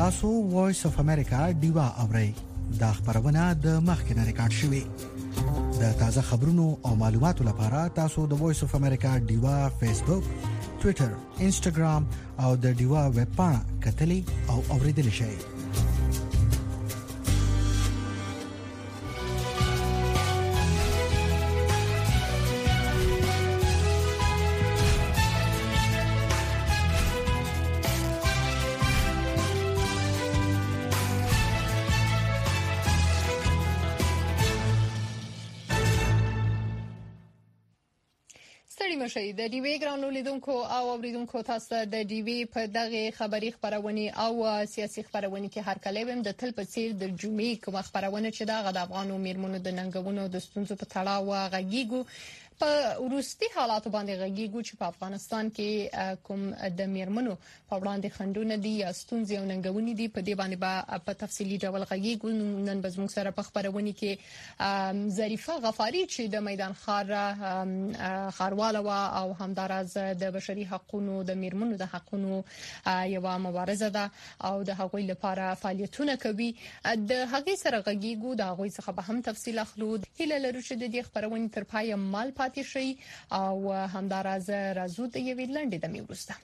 تاسو وایس اف امریکا دیوا اورئ دا خبرونه د مخکنه ریکارډ شوې د تازه خبرونو او معلوماتو لپاره تاسو د وایس اف امریکا دیوا فیسبوک ټوئیټر انسټاګرام او د دیوا ویب پاڼه کتلی او اوریدل شئ د ډیوی ګرانو لیدونکو او اوریدونکو تاسو د ډیوی په دغه خبری خبرونه او سیاسي خبرونه کې هر کله ويم د تل په څیر د جمعې کوم خبرونه چې د افغانو میرمنو د ننګونو د ستونزو په تړاو غږیږو په ورستي حالات باندې غږیږو چې په افغانستان کې کوم د میرمنو په وړاندې خندونه دي یا ستونزې او ننګونې دي په دې باندې په تفصیلی ډول غږیږو نن به موږ سره په خبرونه کې ظریفه غفاری چې د میدان خارواله او همدارز د بشري حقوقو د میرمنو د حقوقو یو مبارزه ده او د هغوی لپاره فعالیتونه کوي د هغې سره غږیږو د هغوی څخه به هم تفصیل اخلو هیله لرو چې د دې خبرونه تر پایه مال پاتې شي او همدارز راځو د یوې لنډې دمې وروسته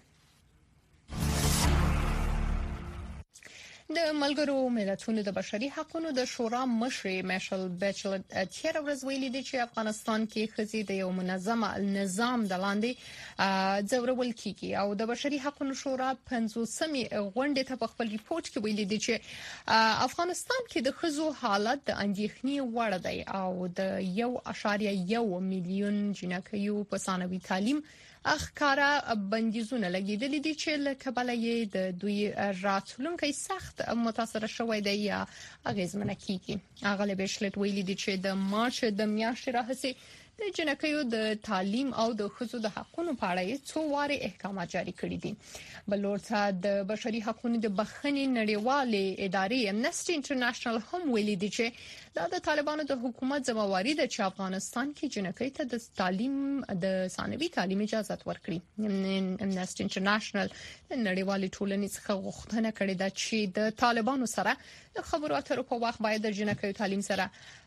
د ملګرو ملتونو د بشري حقوقو د شورا مشر میشل بیچلټ تیر ورځ ویلي دی چې افغانستان کې خزي د یو منظم نظام د لاندې ځورول کیږي او د بشري حقوقو شورا 50مې غونډې ته په خپل ریپورت کې ویلي دی چې افغانستان کې د خزو حالت د اندېښنې وړ دی او د 1.1 میلیون جنکیو په ثانوي تعلیم اخکارا بندیزونه لګیدلې دي چې لکبل یې د دوی راتلونکي سخت متاثر شوی دی یا اغیزمنه کیږي اغلب بیشلټ ویلي دي چې د مارچ د میاشتې راهسي د جنکیو د تعلیم او د خزو د حقوقو په اړه څو واره احکامات جاری کړي دي بلورته د بشري حقوقو د بخښنې نړیوالې ادارې امنسټي انټرنیشنل هم ویلي دي چې د طالبانو د حکومت ځمواري د افغانستان کې جنکۍ ته د تعلیم د ثانوي تعلیم اجازه ورکړي امنسټي انټرنیشنل نړیوالې ټولنې څخه غوښتنه کړې ده چې د طالبانو سره د خبرو اترو په وخت باید د جنکۍ تعلیم سره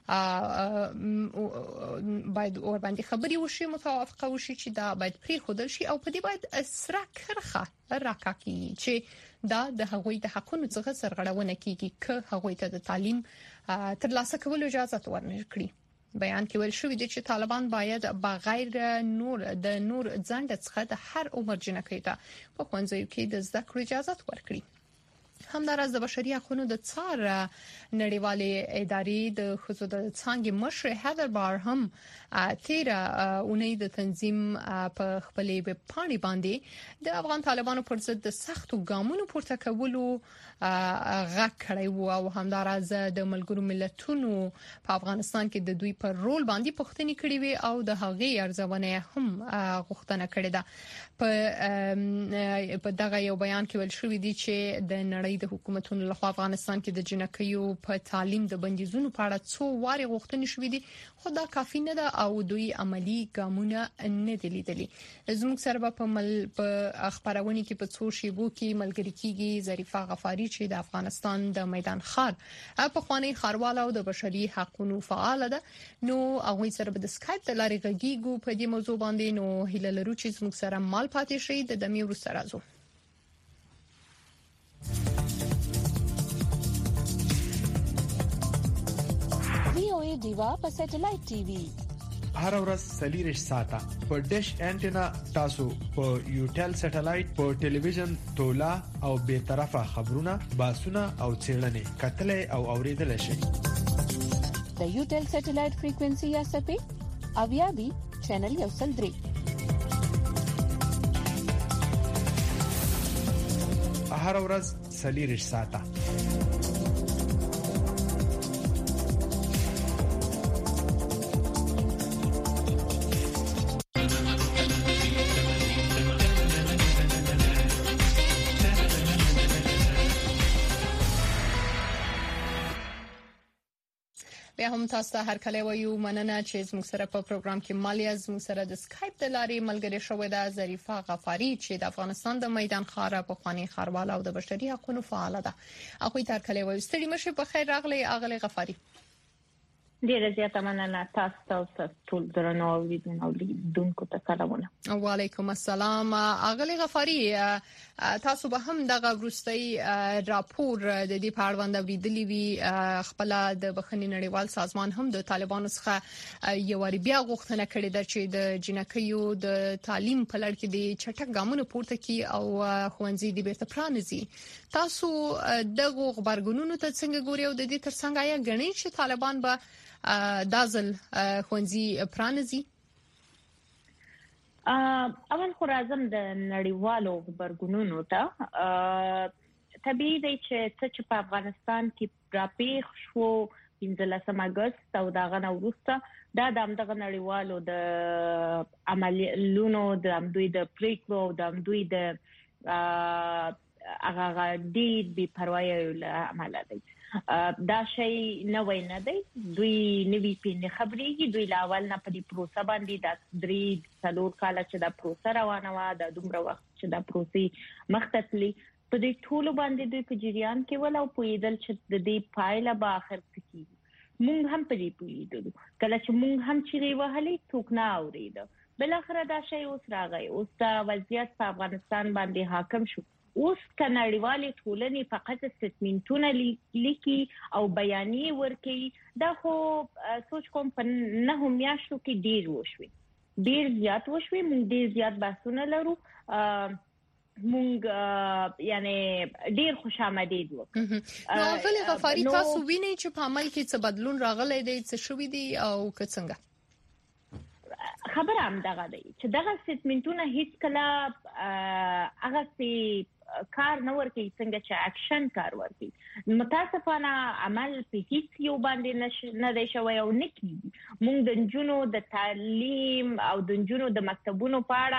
باید اور باندې خبري وشي متوافقه وشي چې دا باید پری خودل شي او په دې باید اسره کرخه راکاکي چې دا د هغوی د حقوقو څخه سرغړونه کیږي که هغوی ته د تعلیم ترلاسه کولو اجازه ورنکړي بیان کې ویل شوی دی چې طالبان باید بغیر د نور ځنډ څخه د هر عمر جنکۍ ته په ښوونځیو کې د زده کړې اجازه ورکړي همدارس د بشري حقوقو د څار نړیوالې ادارې د خصوصي د څنګه مشر هدر بار هم تیر اونۍ د تنظیم په خپلې ویب پاڼې باندې د افغان طالبانو پر ضد د سختو ګامونو پورته کولو غږ کړی وو او همدارس د ملګرو ملتونو په افغانستان کې د دوی پر رول باندې پوښتنې کړې وي او د هغې ارزونه هم غوښتنه کړې ده په دغه یو بیان کې ویل شوی دی چې د نړۍ د حکومتونو لخوا افغانستان کې د جنکیو په تعلیم د بندیزونو په اړه څو واره غوښتنې شوې دي خو دا کافي نه ده او دوی عملی ګامونه نه دي لیدلي زموږ سره په خبرونه کې په څو شیبو کې ملګری کیږي ظریفه غفاری چې د افغانستان د میدان خار په خواني خارواله او د بشري حقوقو فعال ده نو هغه سره په اسکایپ د لارې غږیږو په دې موضوع باندې نو هیله لرو چې زموږ سره مال پاتې شي د دمې ورسره راځو VOA دیوا په سټلایټ ټي وي هر ورځ سلیریش ساته په ډیش انټینا تاسو په یوټل سټلایټ په ټلویزیون تولا او به طرفه خبرونه باسونه او چیرلنې کتلې او اوریدل شي د یوټل سټلایټ فریکوئنسي یا سپې اویا بي چینل یو سل درې هر ورځ سلیریش ساته بیا هم تاسو ته هر کله وایو مننه چې زموږ سره په پروګرام کې مالیا زموږ سره د سکایپ د لارې ملګری شوې ده ظریفه غفاری چې د افغانستان د میدان خاره په خواني خارواله او د بشري حقوقو فعال ده. اخوي تر کله وایو ستړي مشه په خیر راغلي اغلی غفاری. ډیره زیاته مننه تاسو ټول درنو اوریدونکو ته سلامونه. وعلیکم السلام. اغلی غفاری تاسو به هم دغه وروستي راپور د دې په اړه وندوریدلی وی خپل د بخښنې نړیوال سازمان هم د طالبانو څخه یو ور بیا غوښتنه کړې ده چې د جنکیو د تعلیم په لړ کې د چټک ګامونو پورته کی او خوندزي د بیرته پرانځي. تاسو دغه خبرګونونو ته څنګه ګوري او د دې ترڅنګ آیا غنی چې طالبان به دازل خوندزي پرانځي؟ اول خو راځم د نړیوالو خبرګونونو ته. طبیعي دی چې په افغانستان کې راپېښ شو 15 اگست او دغه وروسته دا د دغه نړیوالو د عملیاتو د دوی د پریکړو د دوی د هغه د بي پروايي عمله دي. دا شی نه وای نه دی. دوی نوی پینې خبرېږي. دوی لاول نه په دې پروسه باندې د 3-4 کال چې دا پروسه روانه و د دومره وخت چې دا پروسه مختتلی په دې ټول باندې دوی په جریان کې ول او پویدل چې د دې پایله به اخر کې مونږ هم په دې پویدل کله چې مونږ هم چې وهلې څوک نه اورید. بل اخر دا شی اوس راغی. اوس دا وضعیت په افغانستان باندې حاکم شو. اوس کناړیوالې ټولنې فقط سټیټمنټونه لیکي او بیانیه ورکي. دا خو سوچ کوم په نه هم میاشتو کې ډیر وشوي. ډیر زیات وشوي. موږ ډیر زیات بحثونه لرو. موږ یعنی ډیر خوشامدید وکړو. نو غلی غفاری تاسو وینئ چې په عمل کې څه بدلون راغلی دی څه شوی دی او که څنګه؟ خبر هم دغه دی چې دغه سټیټمنټونه هیڅ کله هغه کار نه ورکي څنګه چې اکشن کار ورکي. متاسفانه عمل په هیڅ یو باندې نه دی شوی او نه کیږي. موږ د جنونو د تعلیم او د جنونو د مکتبونو په اړه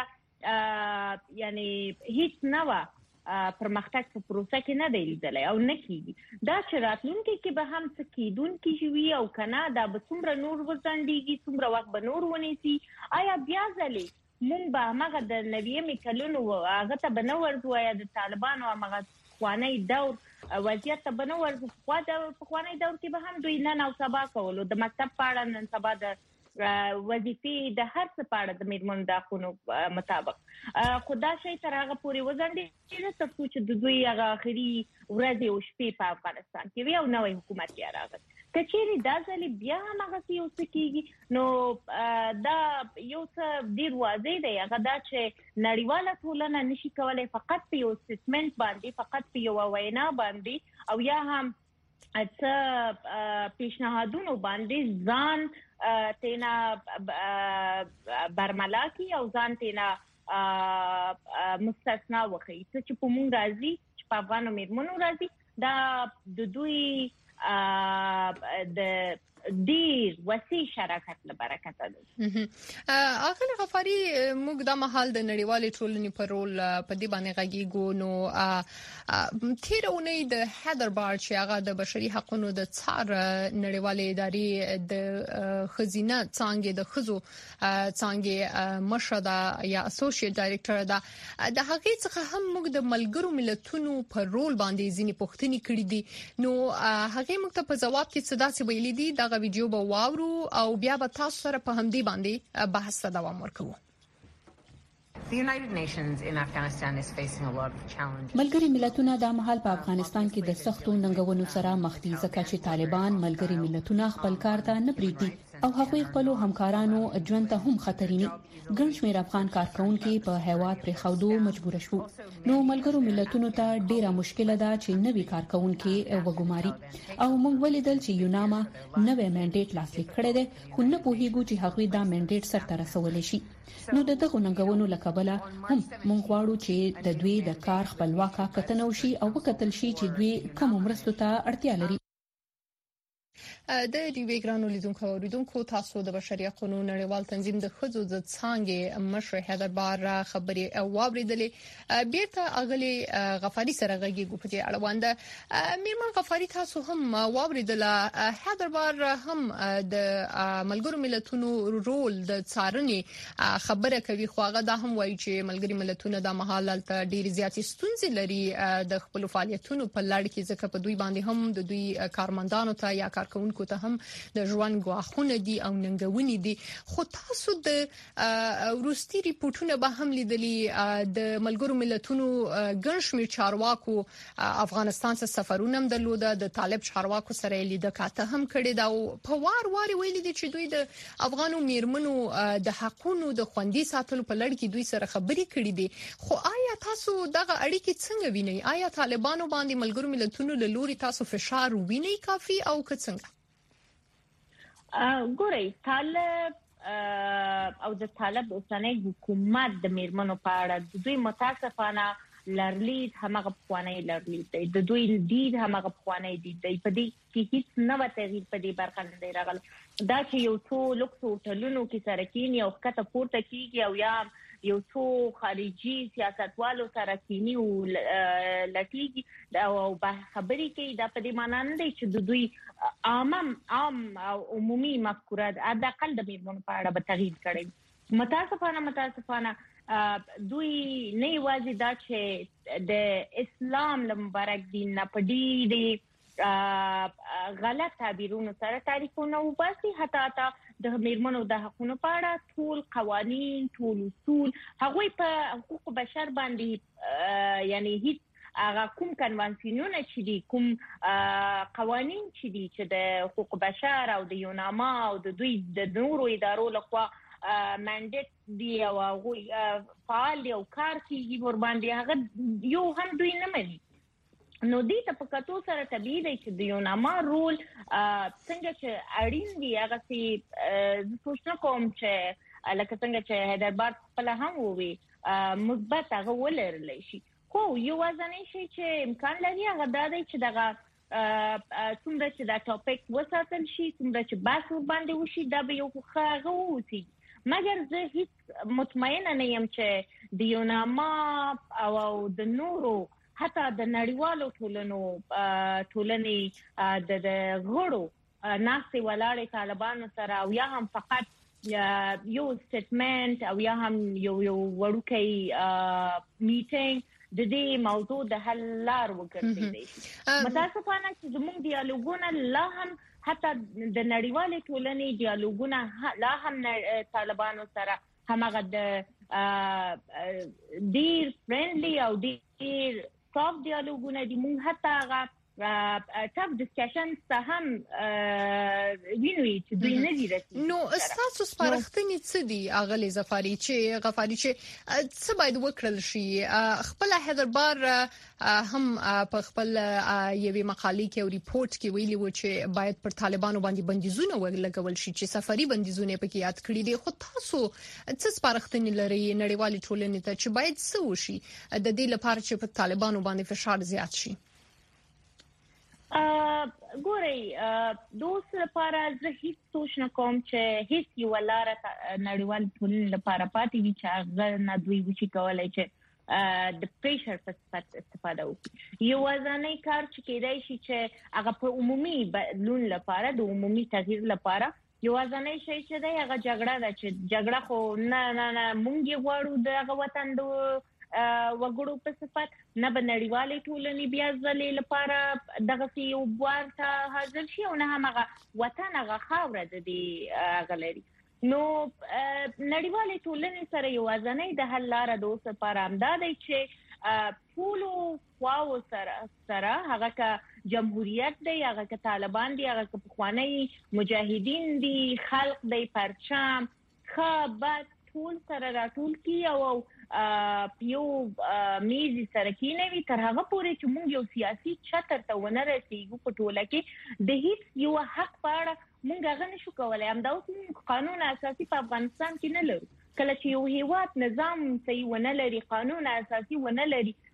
یعنی هیڅ نه و پرمختګ په پروسه کې نه دی لیدلی او نه کیږي. دا چې راتلونکي کې به هم څه کیدونکي وي او کنه دا به څومره نور وزندګي څومره وخت به نور ونیسي. آیا بیا ځلې مونږ به هغه د نویمې کلونو هغه ته به نه ورځو یا د طالبانو هغه خوانی دور وضعیت ته به نه ورځو. په خوانی دور کې به هم دوی نن او سبا کولو د مکتب په اړه نن سبا د وظیفې د هر څه په اړه د میرمنو د حقوقو مطابق خدا شي تر هغه پورې وزندې چې چې د دوی هغه اخري ورځې او شپې په افغانستان کې وي او نوې حکومت یې راغی. کچېری دا ځلې بیا هغه یو څه کیږي نو دا یو څه ډیر واضح دی. هغه دا چې نړیواله ټولنه نشي کولای فقط په یو سټیټمنټ باندې فقط په یو وینا باندې او یا هم څه پیشنهادونو باندې ځان تینا برملاکی او ځان تینا مستثنا وخی. چې په مونږ راځي چې په افغانو میرمنو راځي دا د دوی د ډیر وسیع شراکت له برکت ده. اغلی غفاری موږ د محل د نړیوالې ټولنې په رول په دې باندې غږیږو. نو تیر اونۍ د هایدربارد چې هغه د بشري حقوقو د څار نړیوالې ادارې د خزینه څانګې د خزو څانګې مشره یا اسوسییټ ډایریکټر ده. د هغې څخه هم موږ د ملګرو ملتونو په رول باندې ځینې پوښتنې کړې دي. نو هغې موږ ته په جواب کې څه داسې ویلي دي دا ویډیو به واورو او بیا به تاسو سره په همدې باندې بحث ته دوام ورکوو. ملګری ملتونه د مهال په افغانستان کې د سختو ننګونو سره مخ دي ځکه چې طالبان ملګری ملتونه خپل کار ته نه پریږدي او هغوی خپل همکارانو ژوند ته هم خطرېني. ګڼ شمېر افغان کارکونکو په هیواد پرې خودو مجبور شو. نو ملګرو ملتونو ته ډیره مشکله ده چې نوي کارکونکو وګماري او موږ ولیدل چې یوناما نوې منډیټ لاسلیک کړی دی خو نه پوهیږو چې هغوی دا منډیټ سرته رسولی شي. نو دغه ننګونو لکبله هم موږ غواړو چې د دوی د کار خپلواکه کتنه وشي او وکتل شي چې دوی کوم مرستو ته اړتیا لري. د ډیوی ګرانو لیدونکو اوریدونکو تاسو د بشري حقوقو نړیوال تنظیم د خځو د څانګې مشر حیدربار خبري واوریدلې بیرته اغلی غفاری سره غږیږي په دې اړه وانده میرمن غفاری تاسو هم واوریدل حیدربار هم د ملګرو ملتونو رول د څارنې خبره کوي خو هغه دا هم وایي چې ملګری ملتونه د محل ته ډیر زیاتې ستونزې لري د خپل فعالیتونو په لړ کې ځکه په دوی باندې هم د دوی کارمندانو ته یا کارکونکو ته هم د ژوند غواخونه دي او ننګونې دي خو تاسو د روسي ریپورتونه به هم لیدلي د ملګرو ملتونو ګڼشمیر چارواکو افغانستان څخه سفرونه هم درلوده د طالب چارواکو سره لیده کاته هم کړي دا په وار ویلي دي چې دوی د افغانو میرمنو د حقونو د خوندي ساتلو په لړ کې دوی سره خبري کړي دي خو آیا تاسو دغه اړیکې څنګه وینئ آیا طالبانو باندې ملګرو ملتونو له لوري تاسو فشار وینئ کافي او که څنګه ګورئ طالب او د طالب اوسنۍ حکومت د میرمنو په اړه دوی متاسفانه لرلید همغه پخوانی لرلید د دوی دید همغه پخوانی دید په دې کې هیڅ نوې تغییر په دې برخه نه دی راغلی دا چې یو څو لوکس هوټلونو کې سره کېني او کته پورته کیږي او یا یو څو خارجي سیاستوالو سره کینی او لټیږي او خبرې کوي دا په دې معنی نه دی چې د دوی عام او عمومي مفکوره د اقل د میرمنو په اړه به تغییر کړي متاسفانه دوی نه یوازې دا چې د اسلام مبارک دین نه پدې دي غلط تعبیرونو سره تعریفونه وباسي حتی د میرمنو د حقوقو په اړه ټول قوانين ټول اصول هغه په حقوق بشر باندې یعنی هیڅ هغه کوم کنوانسیونونه چې دي کوم قوانين چې دي چې د حقوق بشر او د یوناما او د دوی د نورو ادارو لخوا منډیټ دی او هغه فعال دی او کار کوي ور باندې هغه یو هم دوی نه مني نو دې ته په کتو سره طبيعي دی چې د یوناما رول څنګه چې اړین دی هغه سي سوچنه کوم چې لکه څنګه چې حیدربار خپل هم وي مثبت هغه ولرلی شي خو یو ځانې شي چې امکان لري هغه دا دی چې دغه څومره چې دا ټاپک وساتل شي څومره چې بحث باندې وشي دا به یو ښه وسی مګر زه هیڅ مطمئنه نه یم چې د یوناما او د نورو حتی د نړیوالو ټولنې د غړو ناسي ولاړې طالبانو سره او یا هم فقط یو سټیټمنټ او یا هم یو وړوکی میټینګ د دې موضوع د حل لار وګرځي متاسفانه چې زموږ ډیالوګونه لا هم حتی د نړیوالې ټولنې ډیالوګونه لا هم طالبانو سره همغه د ډیر فرندلی او ډیر سافت ډیالوګونه دي موږ حتی هغه ټاپ ډسکشن ته هم وینوي چې دوی نه دي رسېدلي نو تاسو سپارښتنې څه دي اغلی غفاری چې څه باید وکړل شي خپل حیدربار هم په خپل یوې مقالې کې او ریپورت کې ویلي و چې باید پر طالبانو باندې بندیزونه ولګول شي چې سفري بندیزونه پکې یاد کړی دي خو تاسو څه سپارښتنې لري نړیوالې ټولنې ته چې باید څه وشي د دې لپاره چې په طالبانو باندې فشار زیات شي ګورئ دوس لپاره زه هیڅ سوچ نه کوم چې هیڅ یو لاره نړیوال ټولنې لپاره پاتې وي چې هغه نه دوی وشي کولای چې د پریشر په صفت استفاده وکړي یو ځانې کار چې کېدای شي چې هغه په عمومي بدلون لپاره د عمومي تغییر لپاره یو ځانې شي چې دا هغه جګړه ده چې جګړه خو نه مونږ یې غواړو د وطن د وګړو په صفت نه بنړیوالې ټولنې بیا ځلې لپاره دغه یو ورته حاضر شي او نه هغه وطن هغه خاور د دې غلري نو نړیوالې ټولنې سره یو ځنې د حل لار د اوسه لپاره امداد چې ټول خواو سره هغه ک جمهوریت دی هغه ک طالبان دی هغه ک خوانی مجاهدین دی خلق دی پرچم خبات ټول سره راټول کی او یو میز سره کینوي تر هغه پورې چې موږ یو سیاسي چتر ته ونه رسیږو په ټوله کې د هیڅ یو حق په اړه موږ هغه نشو کولای همدا اوس قانون اساسي په افغانستان کې نه لرو کله چې یو هیواد نظام صحیح ونه لري قانون اساسي ونه لري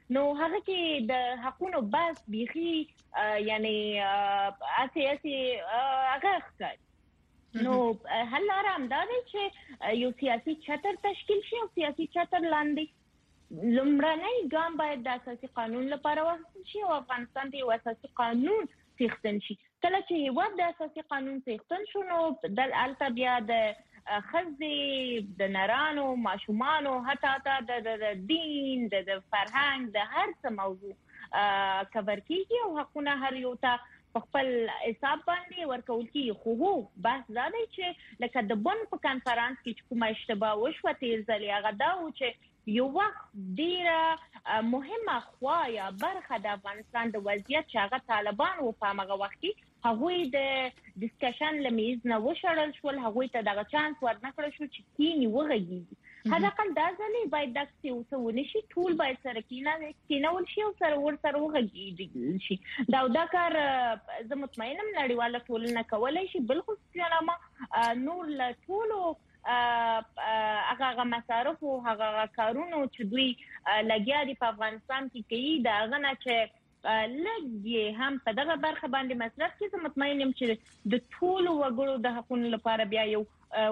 نو هغه کې د حقونو بس بيخي یعنی اساسي هغه ښکاري نو هل لاره دا دی چې یو سیاسي چتر تشکیل شي او سیاسي چتر لاندې لمړنۍ ګام باید د اساسي قانون لپاره واخیستل شي او افغانستان د اساسي قانون څښتن شي کله چې یو د اساسي قانون څښتن شو نو د التبیا د خزي د نرانو ماشومانو حتی د دین د فرهنګ د هر څه موضوع کور کیږي او حقونه هر یو ته په خپل حساب باندې ورکول کیږي خو بس دا دی چې لکه د بن په کانفرنس کې کومه اشتباه وشوه تیر ځلې هغه دا و چې یو وخت ډیره مهمه خوایا برخه د افغانستان د وضعیت چې هغه طالبان و په هغه وخت کې هغوی د ډیسکشن لمیز نه وشړل شول هغوی ته دغه چانس ورنکړل شو چې کینی وغږیږي حداقل دا ځلې باید د څه ونشي ټول باید سره کینول شي او سره ورسره وغږیږي شي دا کار زه مطمئنم نړیواله ټولنه کولای شي بل خصوصا نور له ټولو هغه مصارف او هغه کارونو چې دوی لګیا دي په افغانستان کې کوي دا غنه چې لګي هم په دغه برخه باندې مصرف کې زه مطمئن یم چې د ټولو وګړو د حقوقو لپاره بیا یو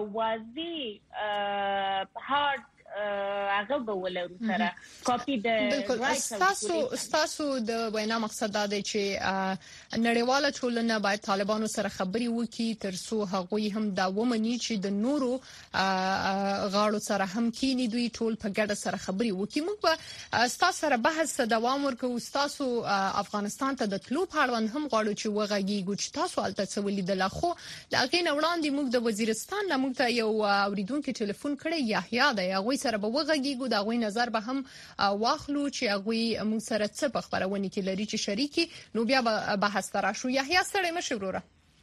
واضح هارد هغه ولر سره کاپی د تاسو د وینا مقصد دا دی چې نړیواله ټولنه باید طالبانو سره خبري وکړي ترڅو هغوی هم دا ومني چې د نورو غاړو سره هم کینی دوی ټول په ګډه سره خبري وکړي موږ به تاسو سره بحث دوام ورکوو تاسو افغانستان ته د تلو په اړه هم غواړو چې وغږیږو چې تاسو الته څه ولید لا خو لاغې نه وړاندې موږ د وزیرستان نه موږ ته یو اوریدونکو ټلیفون کړی یحیی دا هغه سره به وغږیږو دا غوي نظر به هم واخلو چې هغه موږ سره څه په خبرونه کې لري چې شریکي نو بیا به بحث تراشو یحیی ستړی مشه وروره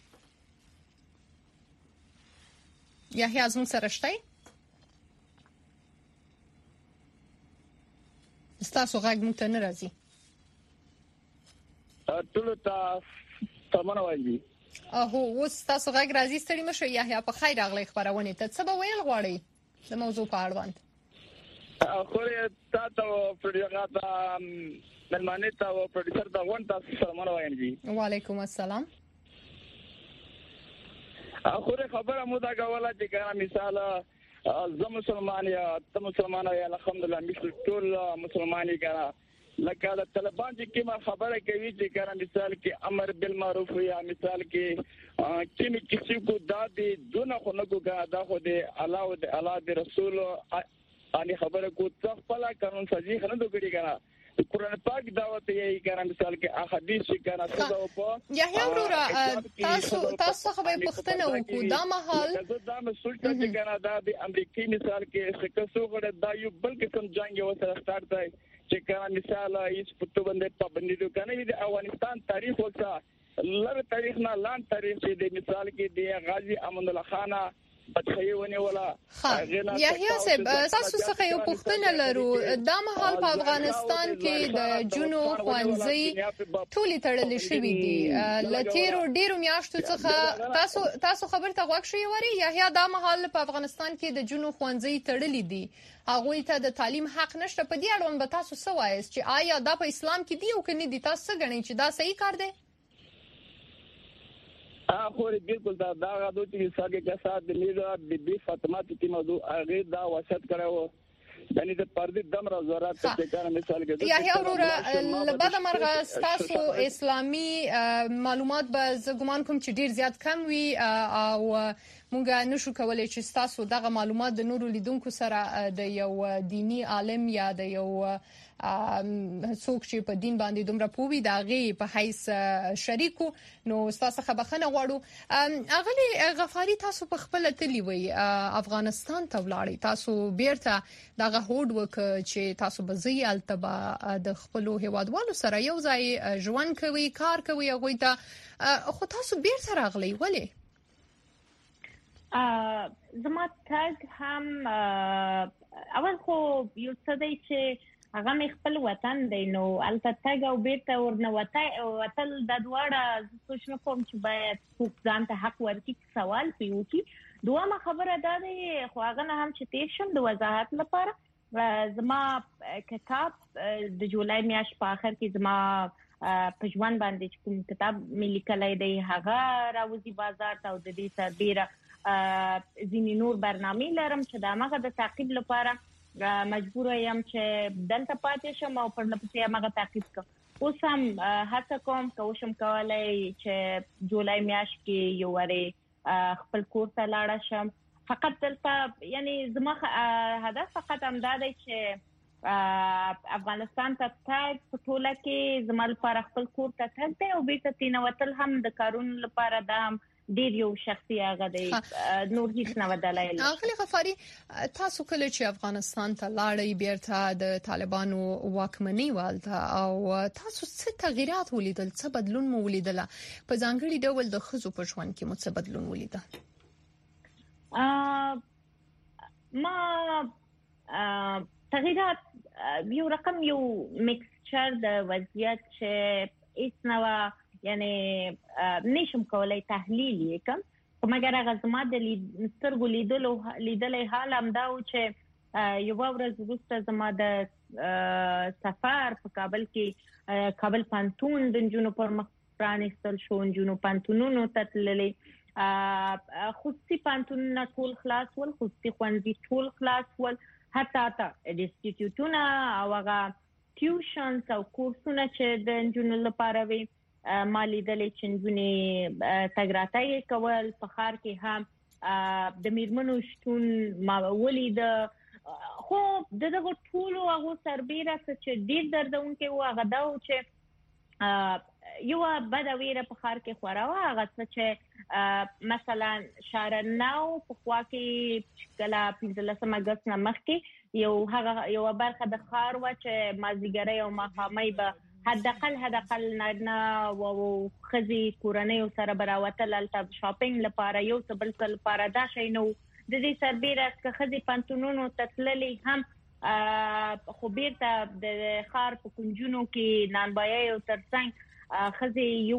یحیی از موږ سره شته تاسو غږ موږ ته نه راځي ټول ته منوي اوس تاسو غږ راځي ستړی مشه یحیی په خیر راغلی خبرونه ته څه به ویل غواړي د موضوع په اړه باندې خوره تاسو پروګراتا ملمانه تاسو پروډوسر دا وان تاسو سلام علیکم وعلیکم السلام خوره خبره مو دا غواړه چې ګرام مثال زم مسلمان یا ته مسلمان یا الحمدلله مثل ټول مسلمانۍ ګرا لکه د طالبان چې کومه خبره کوي چې ګرام مثال کې امر بالمعروف یا مثال کې کینی کسی کو دادی دونه خو نه ګا دا خو د الله د رسول اني خبره کو څخه خپل قانون سازي خنه دوګړي کنه قرآن پاک دعوت یې کنه مثال کې احادیث کنه څه او په یحیی وروره تاسو خو به پښتنه وکړو دا مهال دا مسول ته کنه دا د امریکای مثال کې څه څو غړي دا یو بل قسم جنگ یو سره سٹارټ دی چې کنه مثال هیڅ پټو باندې پابندي دوکنه د افغانستان تاریخ وڅا لږ تاریخ نه لاند تاریخ چې د مثال کې د غازی امان الله خان بچیونه ولا یحیی صاحب تاسو څخه یو پوښتنه لرو دا مهال په افغانستان کې د جنو خوانځي ټولي تړلې شوې دي لتیرو ډیرو میاشتو څخه تاسو خبر ته غوښ شوی وری یحیی دا مهال په افغانستان کې د جنو خوانځي تړلې دي هغه ته د تعلیم حق نشته په دې اړه به تاسو څه وایي چې آیا دا په اسلام کې دی او کني دي تاسو غنئ چې دا صحیح کار دی خوري بالکل دا غاډو چې ساګه کا سات د لیډر د بي فاطمه تی موضوع هغه دا وسط کړو یعنی د پردې دم را زورات څه کار مثال کې یحیی وروره لبد مرغه تاسو اسلامي معلومات به ګومان کوم چې ډیر زیات کم وي او مونږ نشو کولای چې تاسو دغه معلومات د نورو لیدونکو سره د یو دینی عالم یا د یو څوک چې په دین باندې دومره پوي دا غي په حیث شریکو نو تاسو خبرخنه غواړو اغلی غفاری تاسو په خپل تلی وي افغانستان ته ولاړی تاسو بیرته دغه هوډ وک چې تاسو بزی التبا د خپل هوادوالو سره یو ځای ژوند کوي کار کوي هغه ته خو تاسو بیرته راغلی ولی زما تاګ هم اول خو یو څه دی چې هغه مې خپل وطن دی نو البته تاګ او بیرته ورنه وتل د دواړه سوچ نه کوم چې باید څوک ځان ته حق ورکړي سوال پیو کی دوه خبره ده خو هغه نه هم چې تیر شم د وضاحت لپاره زما کتاب د جولای میاشت په اخر کې زما په ژوند باندې کوم کتاب ملي کلای دی هغه راوځي بازار ته او د دې سربېره ځینې نور برنامه لرم چې دا مغه د تعقیب لپاره مجبور یم چې دلته پاتې شم او پر لپاره مغه تعقیب کوم. اوس هم هڅه کوم کوشم کولای چې جولای میاشت کې یو وری خپل کور ته لاړ شم. فقط دلته یعنی زما هدف فقط هم دا دی چې افغانستان ته تګ په ټوله کې زما لپاره خپل کور ته تګ دی او بیرته تینوتل هم د کارونو لپاره دا ډیر یو شخصي هغه دی نور هیڅ نه ودلایل. اغلی غفاری تاسو کله چې افغانستان ته لاړی بیرته د طالبانو واکمنۍ والته او تاسو څه تغیرات ولیدل څه بدلون مو ولیدل په ځانګړي ډول د خزو په ژوند کې مو څه بدلون ولیدل؟ ما تغیرات یو رقم یو میکسچر د وضعیت چې هیڅ نو یعنی نشم کولای تحلیل وکم مګر هغه زما د سترګو لیدلې حال هم دا و چې یو ورځ وروسته زما د سفر په کابل کې کابل پانتون د جنونو پر مخ پرانستل شو جنونو پانتونونو تتللې خصوصي پانتونونه ټول خلاص ول خصوصي خوندې ټول خلاص ول حتی انسټیټیوټونه او هغه ټیوشنز او کورسونه چې د جنونو لپاره وي مالی دلې چنجونی تګراتای کول په خار کې هم د میرمنو شتون ما ولید خو دغه ټول هغه سربېره چې ډیر دردونکو هغه دا چې یو بدویره په خار کې خوراوه هغه چې مثلا شارناو په خوا کې کلا 15 اگست نه مخکې یو برخه د خار و چې مازیګری او ماښامي به حداقل نه او خزي کورنۍ سره براوتل الته شاپینګ لپاره یو څه بل څه لپاره دا شي نو د دې سربېره چې خزي پانتونونو تتللې هم خو بیرته د خار په کنجونو کې نانبایي او ترڅنګ خزي یو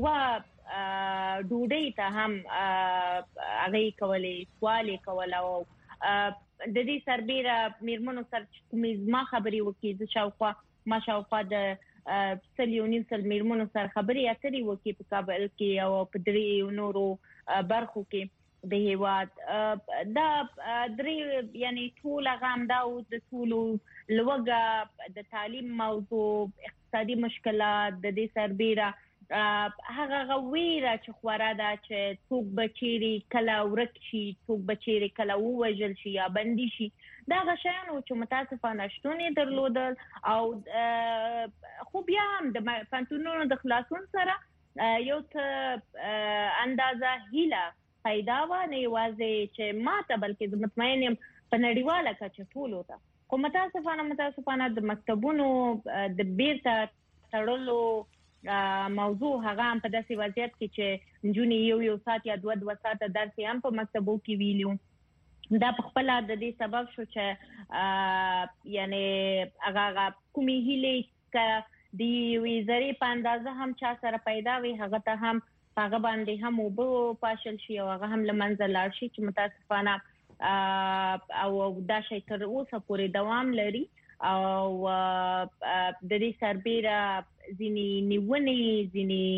ډوډۍ ته هم هغه کولې سوالي کول او د دې سربېره میرمنو سره کومې ما خبري وکړي د شاوخوا ما شاوخوا د سلیونی سل میرمنو سره خبري اترې وکي په کابل کې او په درې نورو برخو کې د هیواد دا درې یعنی ټول غام دا او د ټول لوګه د تعلیم موضوع اقتصادي مشکلات د دې سربېره هغه غویره چې خورا دا چې څوک بچيري کلا ورکشي څوک بچيري کلا ووجل شي یا بندي شي دا غشانو چې متاسفانه شتونې درلودل او خو بیا هم د پانتونونو د خلاصون سره یو ته اندازه هیله پیدا و نه یوازې چې ماته بلکې د مطمئنم په نړیواله کچه ټول وته خو متاسفانه د مکتبونو د بیرته تړلو موضوع هغه هم په داسې وضعیت کې چې جونی یو ساعت یا 2 ساعت درس هم په مکتبو کې ویلو دا په خپل د دې سبب شو چې یعنی هغه کومې هیله ک دی وزري په اندازه هم چا سره پیدا وي هغه ته هم هغه باندې هم وبو پاشل شي او هغه هم لمنځه لاړ شي چې متاسفانه او دا شي تر اوسه پورې دوام لري او د دې سربېره ځینی نیونې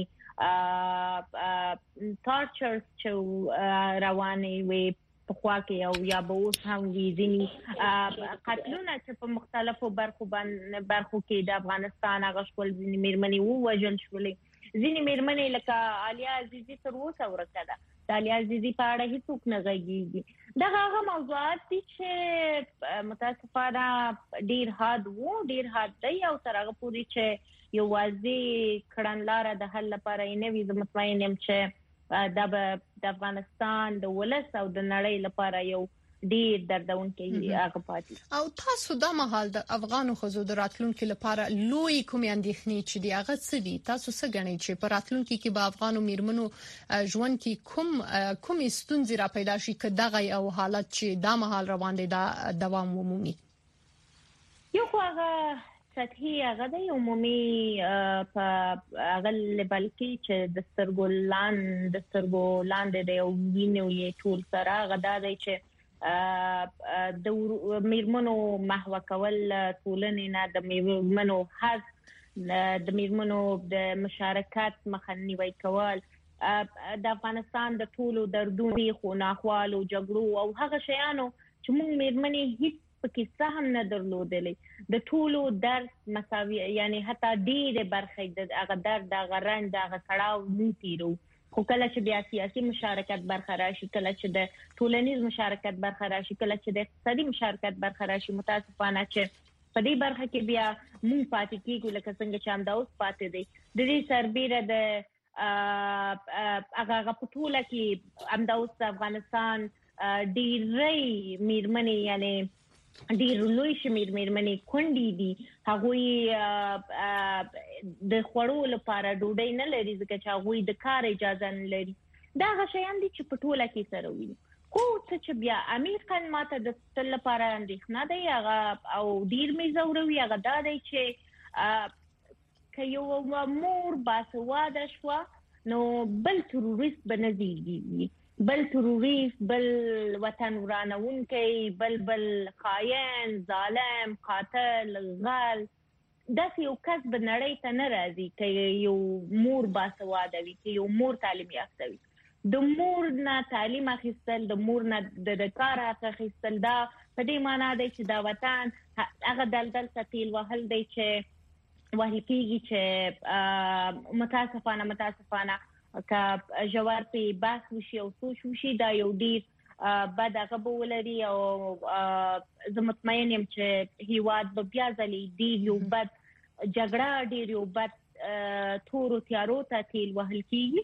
ځینی ټارچرز چې رواني وي په خوا کې او یا به اوس هم وي ځینی قتلونه چې په مختلفو برخو کې د افغانستان هغه شول ځینی میرمنې ووجل شولې ځینی میرمنې لکه علیا عزیزی تر اوسه ورکه ده د علیا عزیزی په اړه هیڅوک نه غږیږي دا هغه موضوعات دي چې متاسفانه ډیر حاد دی او تر هغه پورې چې یو واضح کړنلاره د حل لپاره یې نوي د مطمئنم چې د افغانستان د ولس او د نړۍ لپاره یو ډیر دردونکي هغه پاتې او تاسو د مهال د افغانو خزو د راتلونکو لپاره لوی کومې اندېښنې چې دی هغه څه دي تاسو څه غنئ چې په راتلونکو کې به افغانو میرمنو ژوند کې کوم ستونزې را پیدا شي کداغه او حالت چې د مهال روان دي دا دوام ومومي یو هغه سطحي هغه د عمومي په هغه لیبل کې چې د سترګو لاندې دی او وینو یې ټول سره هغه دا دی چې د میرمنو محو کول ټولنې نه د میرمنو حق د میرمنو د مشارکت مخنیوي کول د افغانستان د ټولو دردونو خو ناخوالو جګړو او هغه شیانو چې موږ میرمنې هیڅ پکې څه هم نه درلودلې د ټولو درس مساوي یعنی حتی ډېر برخه د هغه درد د غرند د کړهو نوتیرو خو کله چې بیا سیاسي مشارکت برخه راشي کله چې د ټولنیز مشارکت برخه راشي کله چې د اقتصادي مشارکت برخه راشي متاسفانه چې په دې برخه کې بیا مونږ پاتې کیږو لکه څنګه چې همدا اوس پاتې دي د دې سربېره د هغه په ټوله کې همدا اوس افغانستان ډېرې میرمنې یعنی ډېر لوی شمېر میرمنې کونډې دي هغوی د خوړو لپاره ډوډۍ نه لري ځکه چې هغوی د کار اجازه نه لري دا هغه شیان دي چې په ټوله کې سره وي خو چې بیا عمیقاً ماته د ستل لپاره اندېښنه دی هغه او ډېر مې ځوروي هغه دا دی چې که یو مور باسواده شوه نو بل تروریست به نه زیږي بل تروریست بل وطن ورانونکی بل خائن ظالم قاتل غل داسې یو کس به نړۍ ته نه راځي که یو مور باسواده وي که یو مور تعلیم یافته وي د مور نه تعلیم اخیستل د مور نه د کار حق اخیستل دا په دې معنی دی چې دا وطن هغه دلدل ستیل وهل دی چې وهل کېږي چې متاسفانه که جوار په بحث وشي او سوچ وشي دا یو ډیر بد هغه به ولري او زه مطمئن یم چې هیواد به بیا ځلې ډیر یو بد جګړه ډیر یو بد تورو تیارو ته تیل وهل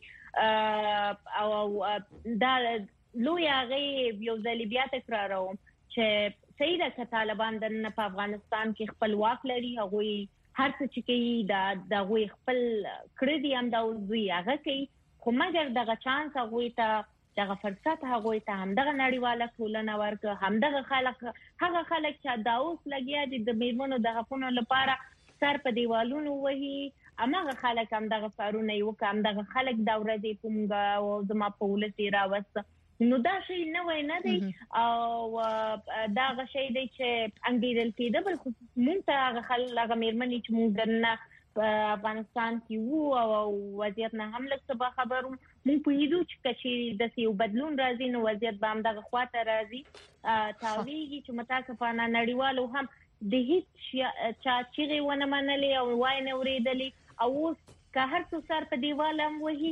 کېږي او دا لوی هغه یو ځلې بیا تکراروم چې صحیح ده چې طالبان د په افغانستان کې خپل واک لري هغوی هر څه چې کوي د هغوی خپل کړي دي همدا دوی هغه کوي خو مګر دغه چانس هغوی ته دغه فرصت هغوی ته همدغه نړیواله ټولنه ورکړه همدغه هغه خلک چې دا اوس لګیا دي د میرمنو د حقونو لپاره سر په دیوالونو وهي همغه خلک همدغه کارونه وکړي همدغه خلک دا ورځې په موږ او زما په ولس یې راوسته نو دا شی نوی نه دی او دا هغه شی دی چې انګېرل کېده بل خصوص مونږ ته هغه میرمنې چې مونږ درنه په افغانستان کې وو او وضعیت نه هم لږ څه خبر وو مونږ پوهېدو چې که چېرې داسې یو بدلون راځي نو وضعیت به همدغه خواته راځي تاویږي چې متاسفانه نړیوالو هم د هیڅ چا چیغې ونه منلې او وای نه اورېدلې او اوس که هر څو سر په دیوال هم وهي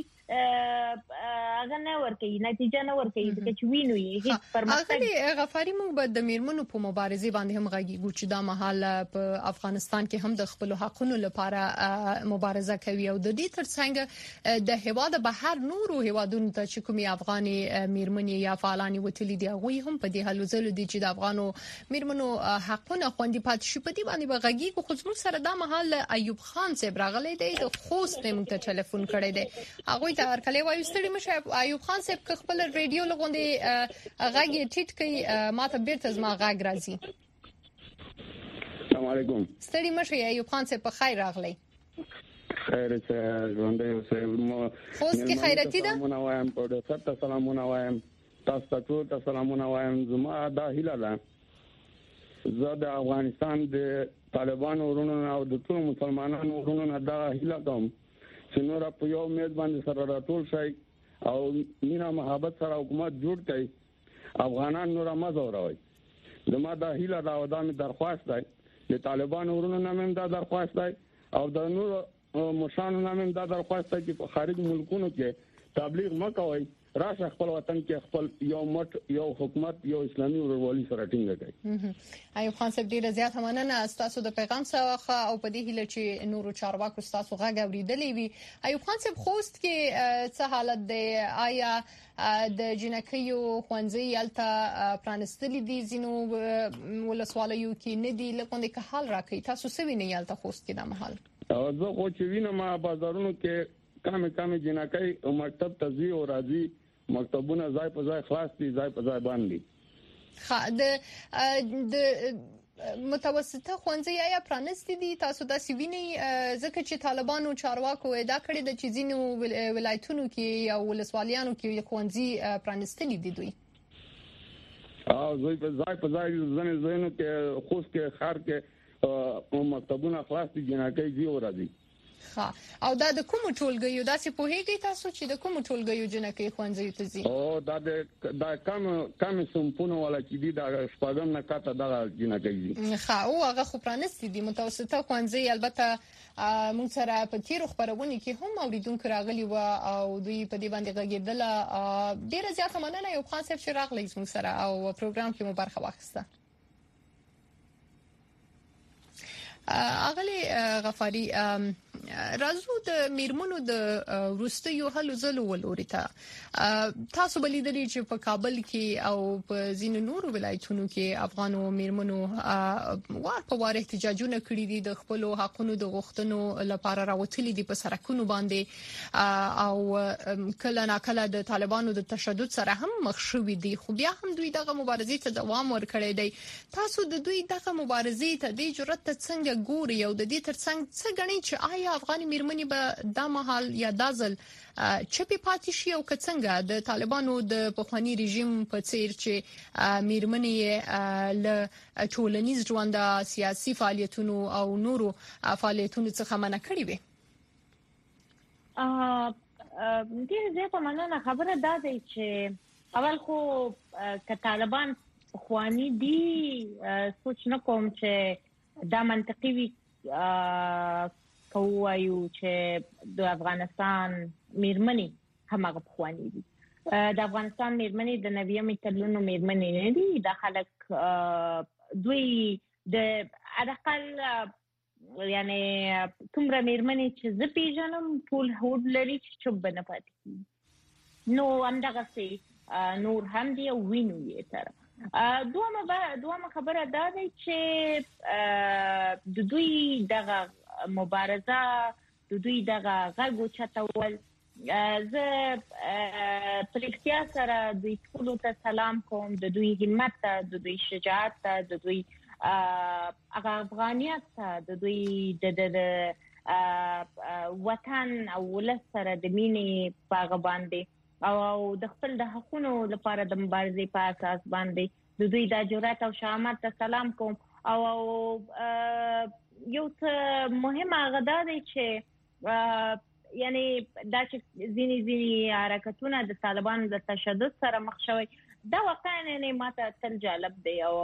هغه نه ورکوي نتیجه نه ورکوي ځکه چې وینو یې هیڅ پرمختګ اغلې غفاري موږ به د میرمنو په مبارزې باندې هم غږیږو چې دا مهال په افغانستان کې هم د خپل حقونو لپاره مبارزه کوي او د دې ترڅنګ د هیواد بهر نورو هیوادونو ته چې کومي افغاني میرمنې یا فعالانی وتلي دي هغه هم په دې هلو ځلو دي چې د افغانو میرمنو حقونه خوندي پاتې شي په دې باندې به غږیږو خو زموږ سره دا مهال ایوب خان صاحب راغلی دی د خوست موږ ته ټلیفون کړی دی هغه ته ورکلې وایو ستړي مشه ایوب خان صاحب که خپل ریډیو لغوندې غږی ټیټ کړي ماته بیرته زما غږ راځي السلام علیکم ستړي مشه ایوب خان صاحب په خیر راغلی خیر څه ژوندې اوسه خوست کې خیرتي ده سلامونه وایم په دې سره سلامونه وایم تاسو ته سلامونه وایم زما دا هیله ده زه د افغانستان د طالبانو ورونو او د ټول مسلمانانو ورونو دا هیله کوم چې نور په یو میز باندې سره راټول شي او مینا محبت سره حکومت جوړ کړي افغانان نور مزوروي زما دا هیله دا او دا می درخواست دی د طالبانو ورونو نامم دا درخواست دی او د نور مشانو نامم دا درخواست دی چې په خارج ملکونو کې تبلیغ مکوئ راشه خپل وطن کې خپل یو مټ یو حکومت یو اسلامي ورولي سره ټینګ کړي ایوب خان صاحب ډیره زیات مننه تاسو د پیغام سره او په دې هیله چې نورو چارواکو تاسو غږ اوریدلې وي ایوب خان صاحب خوست کې څه حالت دی آیا د جنکیو خوانځي الته پرانستلې دي زینو ولسوالیو کې نه دي لکه که حال راکې تاسو سوي نه یالته خوست کې د محل زه خو چې وینم بازارونو کې کم جنکای مکتب تزوی او راځي مکتبونه ځای په ځای خلاص دي ځای په ځای باندې د متوسطه خوانځي یا پرانستي دي تاسو دا سویني ځکه چې طالبانو چارواکو ادعا کړې د چې ځینو ولایتونو کې یا ولسوالیانو کې خوانځي پرانستلي دي دوی او زوی په ځای ځنه کې خوش کې خار کې مکتبونه خلاص دي جنکۍ دی ورځي. او دا د کوم ټولګیو داسې په هیګي تاسو چې د کوم ټولګیو جنکۍ خوانځي ته زی؟ او دا کم سمپونه ولا چې دي دا شپږم نه کاته دا جنکۍ دي. او هغه خو پرانستی دي متوسطه خوانځي. البته موږ سره په تیرو خبرونه کې هم اوریدونکو راغلي و او دوی په دې باندې غږیدل. ډیره زیاته مننه یو خاص چې راغلی موږ سره او پروګرام کې مو برخه واخیسته. اغلی غفاری راځو د میرمنو د روستیو هلو زلو ولوري ته. تاسو بلیدلی چې په کابل کې او په ځینو نورو ولایتونو کې افغانو میرمنو وار په وار احتجاجونه کړي دي د خپل حقونو د غوښتنو لپاره راوتلي دي په سرکونو باندې او کله ناکله د طالبانو د تشدد سره هم مخ شوي دي خو بیا هم دوی دغه مبارزې ته دوام ورکړی دی. تاسو د دوی دغه مبارزې ته د جرأت څنګه ګوري او د دې ترڅنګ څه غني چې آیا افغاني میرمنې به د مهال یا دازل چپی پاتې شي او څنګه د طالبانو د پخوانی رژیم په څیر چې میرمنې له ټولنیز ژوند سیاسي فعالیتونو او نورو فعالیتونو څخه منع کړي وي؟ ډیر زیاته مننه. خبره دا ده چې اول خو ک طالبان پخوانی دي سوچ نه کوم چې دا منطقي وي کوایو چې د افغانستان میرمنې همغه پخوانی دي. د افغانستان میرمنې د نویمې تلونو میرمنې نه دي. د خلک دوی د اقل یعنی کومره میرمنې چې زه پیژنم ټول هوډ لري چې چوب نه پاتې نو همدغه سي نور هم دی او وینو یې تر دومره خبره دا دی چې د دوی دغه مبارزه د دوی دغه غږ چتول زه پرختیا سره دوی ټول ته سلام کوم. د دوی همت ته، د دوی شجاعت ته، د دوی افغانیت ته، د دوی د وطن او ولس سره د مینې په باندې او د خپل د حقونو لپاره د مبارزې په اساس باندې د دوی د جرأت او شجاعت ته سلام کوم. او یو څه مهمه غدا دی چې یعنی دا چې ځینی حرکتونه د طالبانو د تشدد سره مخ شوي دا واقعا نه ماته تل جالب دی او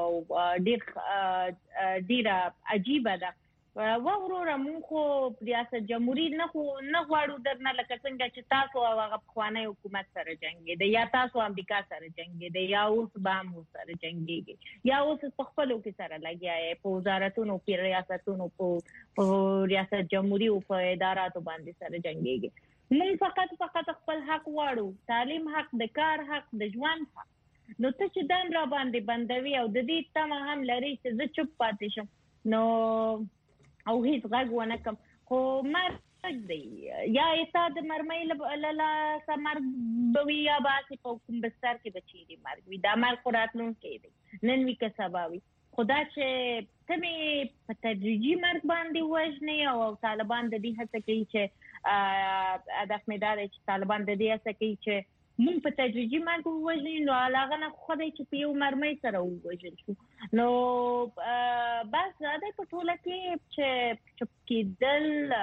ډیره عجیبه ده. وروره مونږ خو ریاست جمهوریت نه غواړو درنه لکه څنګه چې تاسو او هغه پخوانی حکومت سره جنگیږي یا تاسو امریکا سره جنگیږي یا اوس بام سره جنگیږي یا اوس په خپلو کې سره لګیاي په وزارتونو په ریاستونو په ریاست جمهوریت او په اداراتو باندې سره جنگیږي. موږ فقط خپل حق غواړو، تعلیم حق، د کار حق، د ژوند حق. نو ته چې دم را باندې بندوي او د دې تمه هم لري چې زه چوپ پاتې شم نو او هیڅ غږ ونه کوم خو مرګ دی یا ایتا د مرمۍ لاله سمر بوي یا باسي په کوم بستر کې بچيري مرګ وي دا مرګ راتلون کې دی نن وی که سبا وي خدا چې تمه په تدریجي مرګ باندې وژني او طالبان د دې هڅه کوي چې هدف مې دا دی چې طالبان د دې هڅه کوي چې مونږ په تدریجي مرګ وژني نو علاوه نه خدای چې په یو مرمۍ سره وژل شو نو بس دا په ټوله کې چې چوپ کېدل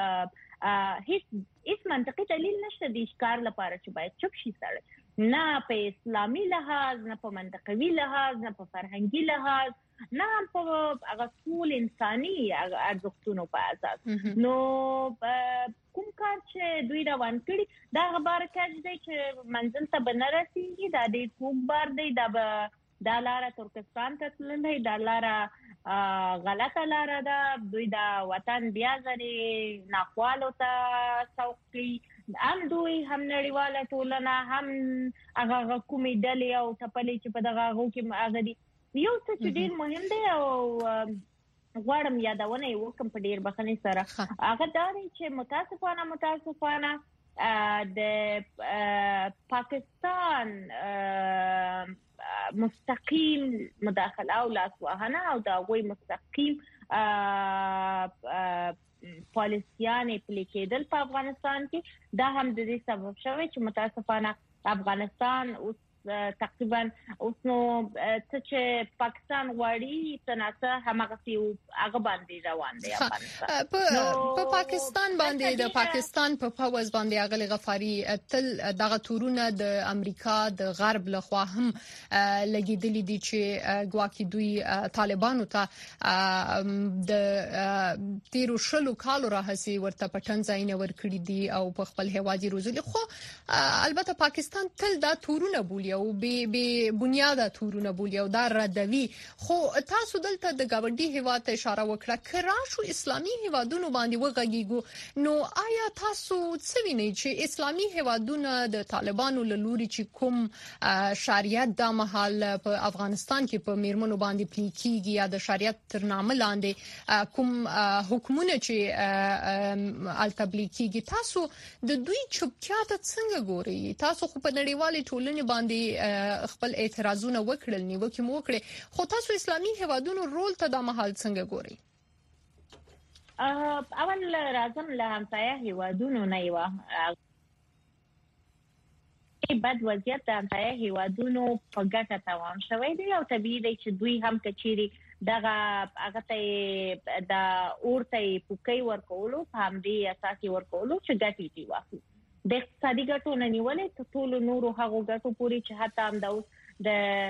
هیڅ منطقي دلیل نشته د ښکار لپاره چې باید چوپ شي سره نه په اسلامي لحاظ نه په منطقوي لحاظ نه په فرهنګي لحاظ نه په هغه ټول انساني ارزښتونو په اساس نو کوم کار چې دوی روان کړي دا خبره کوي چې منزل ته بنرسي دا د کوبار دی دا لاره ترکستان ته تللی دا لاره غلطه لاره ده دوی دا وطن بیا ځنې ناخوالو ته سوق کوي هم دوی هم نړیواله ټولنه هم هغه کومې ډلې او ټپلې چې په دغه هغو کې هغه دي یو څه چې ډېر مهم دی او غواړم یادونه یې وکړم په ډېر بخښنې سره هغه دا دی چې متاسفانه د پاکستان مستقیم مداخله او لاسوهنه او د هغوی مستقیم پالیسیانې پلي کېدل په افغانستان کې دا هم د دې سبب شوی چې متاسفانه افغانستان اوس تقریبا اوس نو چې پاکستان غواړي تناسه همغه سی هغه باندې روان دی افغانستان په پاکستان باندې د پاکستان په پوز باندې اغلی غفاری تل دغه تورونه د امریکا د غرب لخوا هم لګیدلې دي چې ګواکې دوی طالبانو ته د تیرو شلو کالو راهسي ورته پټن ځای ورکړي دي او په خپل هوادي روزلي خو البته پاکستان تل دا تورونه بولي او به بنیاده تورونه بولي او دا ردوي خو تاسو دلته د گاونډي هیواد ته اشاره وکړه کراشو اسلامي هیوادونو باندې وغږیږو نو آیا تاسو څه وینئ چې اسلامي هیوادونه د طالبانو له لوري چې کوم شریعت د مهال په افغانستان کې په میرمنو باندې پلي کیږي یا د شریعت تر نامه لاندې کوم حکومتونه چې التبلیغ کیږي تاسو د دوی چوپتیا ته څنګه ګورئ تاسو خو په نړیوالي ټولنې باندې خپل اعتراضونه وکړل نیوکه مو وکړه خو تاسو اسلامي هیوادونو رول ته د محل څنګه ګورئ اول راځم له همسایه هیوادونو نه یو بد وضعیت د همسایه هیوادونو په ګټه تمام شوی دی او طبیعي دی چې دوی هم کچيري دغه هغه ته د اورته پوکي ورکولو په همدې اساسي ورکولو چې ګټي دي واخلي د اقتصادي ګټو نه نیولې ټول نورو هغه ګټو پوری چې حتی هم د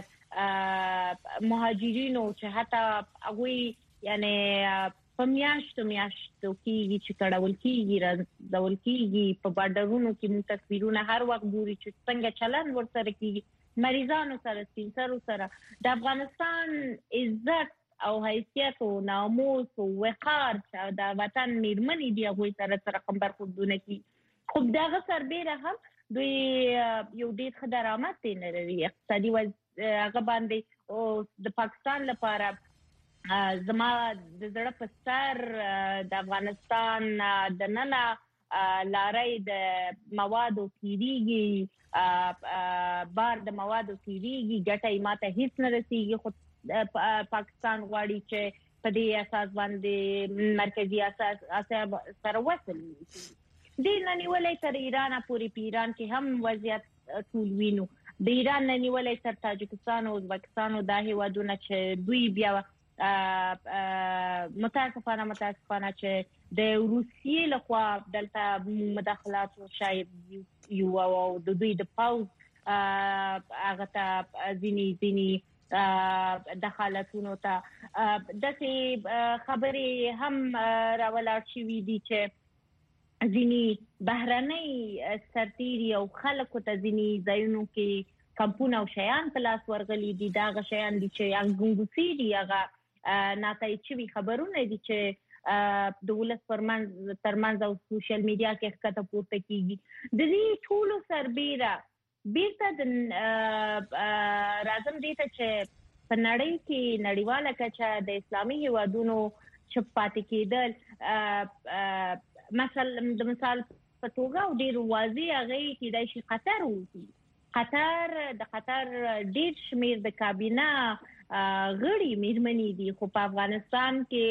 مهاجرینو چې حتی هغه یعنی په میاشتو کې چې کډول کېږي راځول کېږي په بارډرونو کې موږ تصویرونه هر وخت ګوري چې څنګه چلن ورسره کېږي مریضانو سره سینسرو سره د افغانستان عزت او حیثیت او ناموس او وقار چې د وطن میرمنې دی هغه سره خبر خودونه کی خو دغه سربېره هم دوی یو ډېر خدمات نه لري اقتصادي هغه باندې او د پاکستان لپاره زما د زړه په سر د افغانستان د ننه لارې د موادو کیږي بار د موادو کیږي ګټه ماته هیڅ نه رسیږي خو پاکستان غواړي چې په دې اساس باندې مرکزی اساس سره وصل دي نه نیولې تر ایران پورې په ایران کې هم وضعیت ټول وینو د ایران نه نیولې تر تاجکستان او ازبکستان او د هیوادونو چې دوی بیا متاسفانه چې د روسیې لخوا دلته مداخلات شاید یو او د دوی د پاوز هغه ته ځینی دخالتونو ته دغه خبرې هم راولاړ شوې دي چې ځینی بهرنۍ سرتیري او خلکو ته ځینی ځایونو کې کمپونه او شیان په لاس ورغلي دي دا غ شیان دي چې انګونګسي دي هغه ناتایچوي خبرونه دي چې د ولس ترمنځ او سوشل میډیا کې ښکته پورته کیږي د دې ټولو سربېره بیرته د راځم دي چې په نړۍ کې نړیواله کچه د اسلامي هیوادونو چپاتې کېدل مثلا د مثال په توګه او ډیر واضح هغه کې د شي قطر ډیر شمیر د کابینه غړي میرمنې دي خو په افغانستان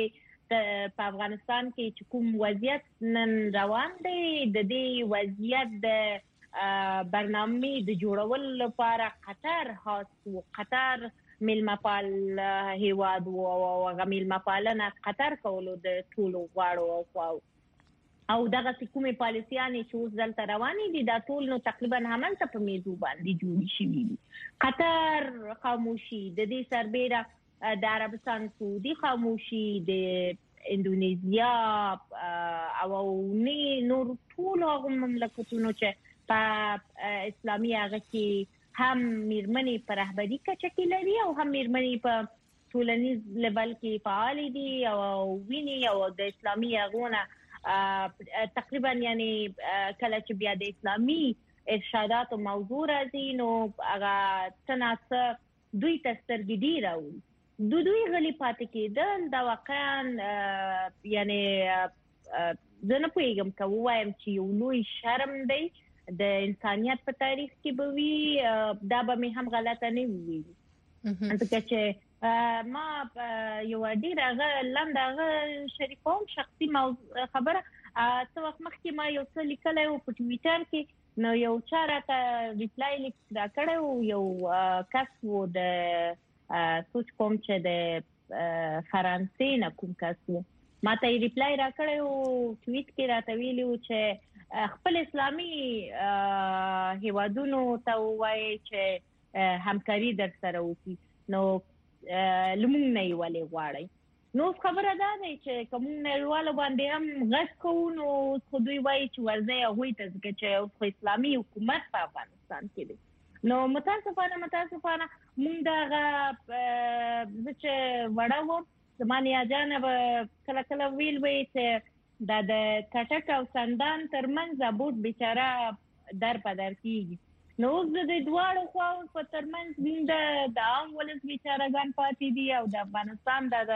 کې چې کوم وضعیت نن روان دی د دې وضعیت د برنامه د جوړول لپاره قطر ملمپال هیواد او غمیلمپالنه قطر کولو د ټولو غواړو او دغه کومه پالیسيانې چې اوس دلته روانې دي دا ټول نو تقریبا همالته په میزو باندې جوړ شي قطر خاموشي د دې سربېره د عربستان سعودي خاموشي د اندونیزیا او نور ټول هغه مملکتونو چې په اسلامي هغه کې هم میرمنې په رهبري کچه کې لري او هم میرمنې په ټولنیز لیول کې فعال دي او ویني او د اسلامي هغونه تقریبا یعنی کله چې بیا د اسلامي ارشادات او موضوع راځي نو هغه تناسب دوی تسترګې دی راوړي دوی غلي پاتې کېدل دا واقعا یعنی زه نه پوهیږم که وایم چې یو لوی شرم دی د انسانيت په تاریخ کې به وي دا به مې هم غلطه نه وي ځکه چې ما یو ډیره لنډه شریکوم شخصي خبره څو وخت مخکې ما یو څه لیکلی و په ټویټر کې نو یو چاره ته ریپلای لیک دا کړو یو کس وو د سوچ کوم چې د فرانسې نه کوم کس وو ماته ریپلای را کړو ټویټ کې راته ویلو چې خپل اسلامي هیوادونو ته وایي چې همکاري در سره وکړي نو لمونږ نه یې غواړي نو خبره ده چې کوم نړیوال باندې هم غږ کوو نو خو دوی وایي چې ورځي هغه ته چې اسلامي حکومت په افغانستان کې دی نو متاسفانه موږ دا چې وړاو زمانه جانب کله ویل وی چې د کټک او سندان ترمنځ ابوت بیچاره در په در کیږي نو د دوړو خو په ترمنځ د عام ولس بیچارهګان پاتې دي او د افغانستان د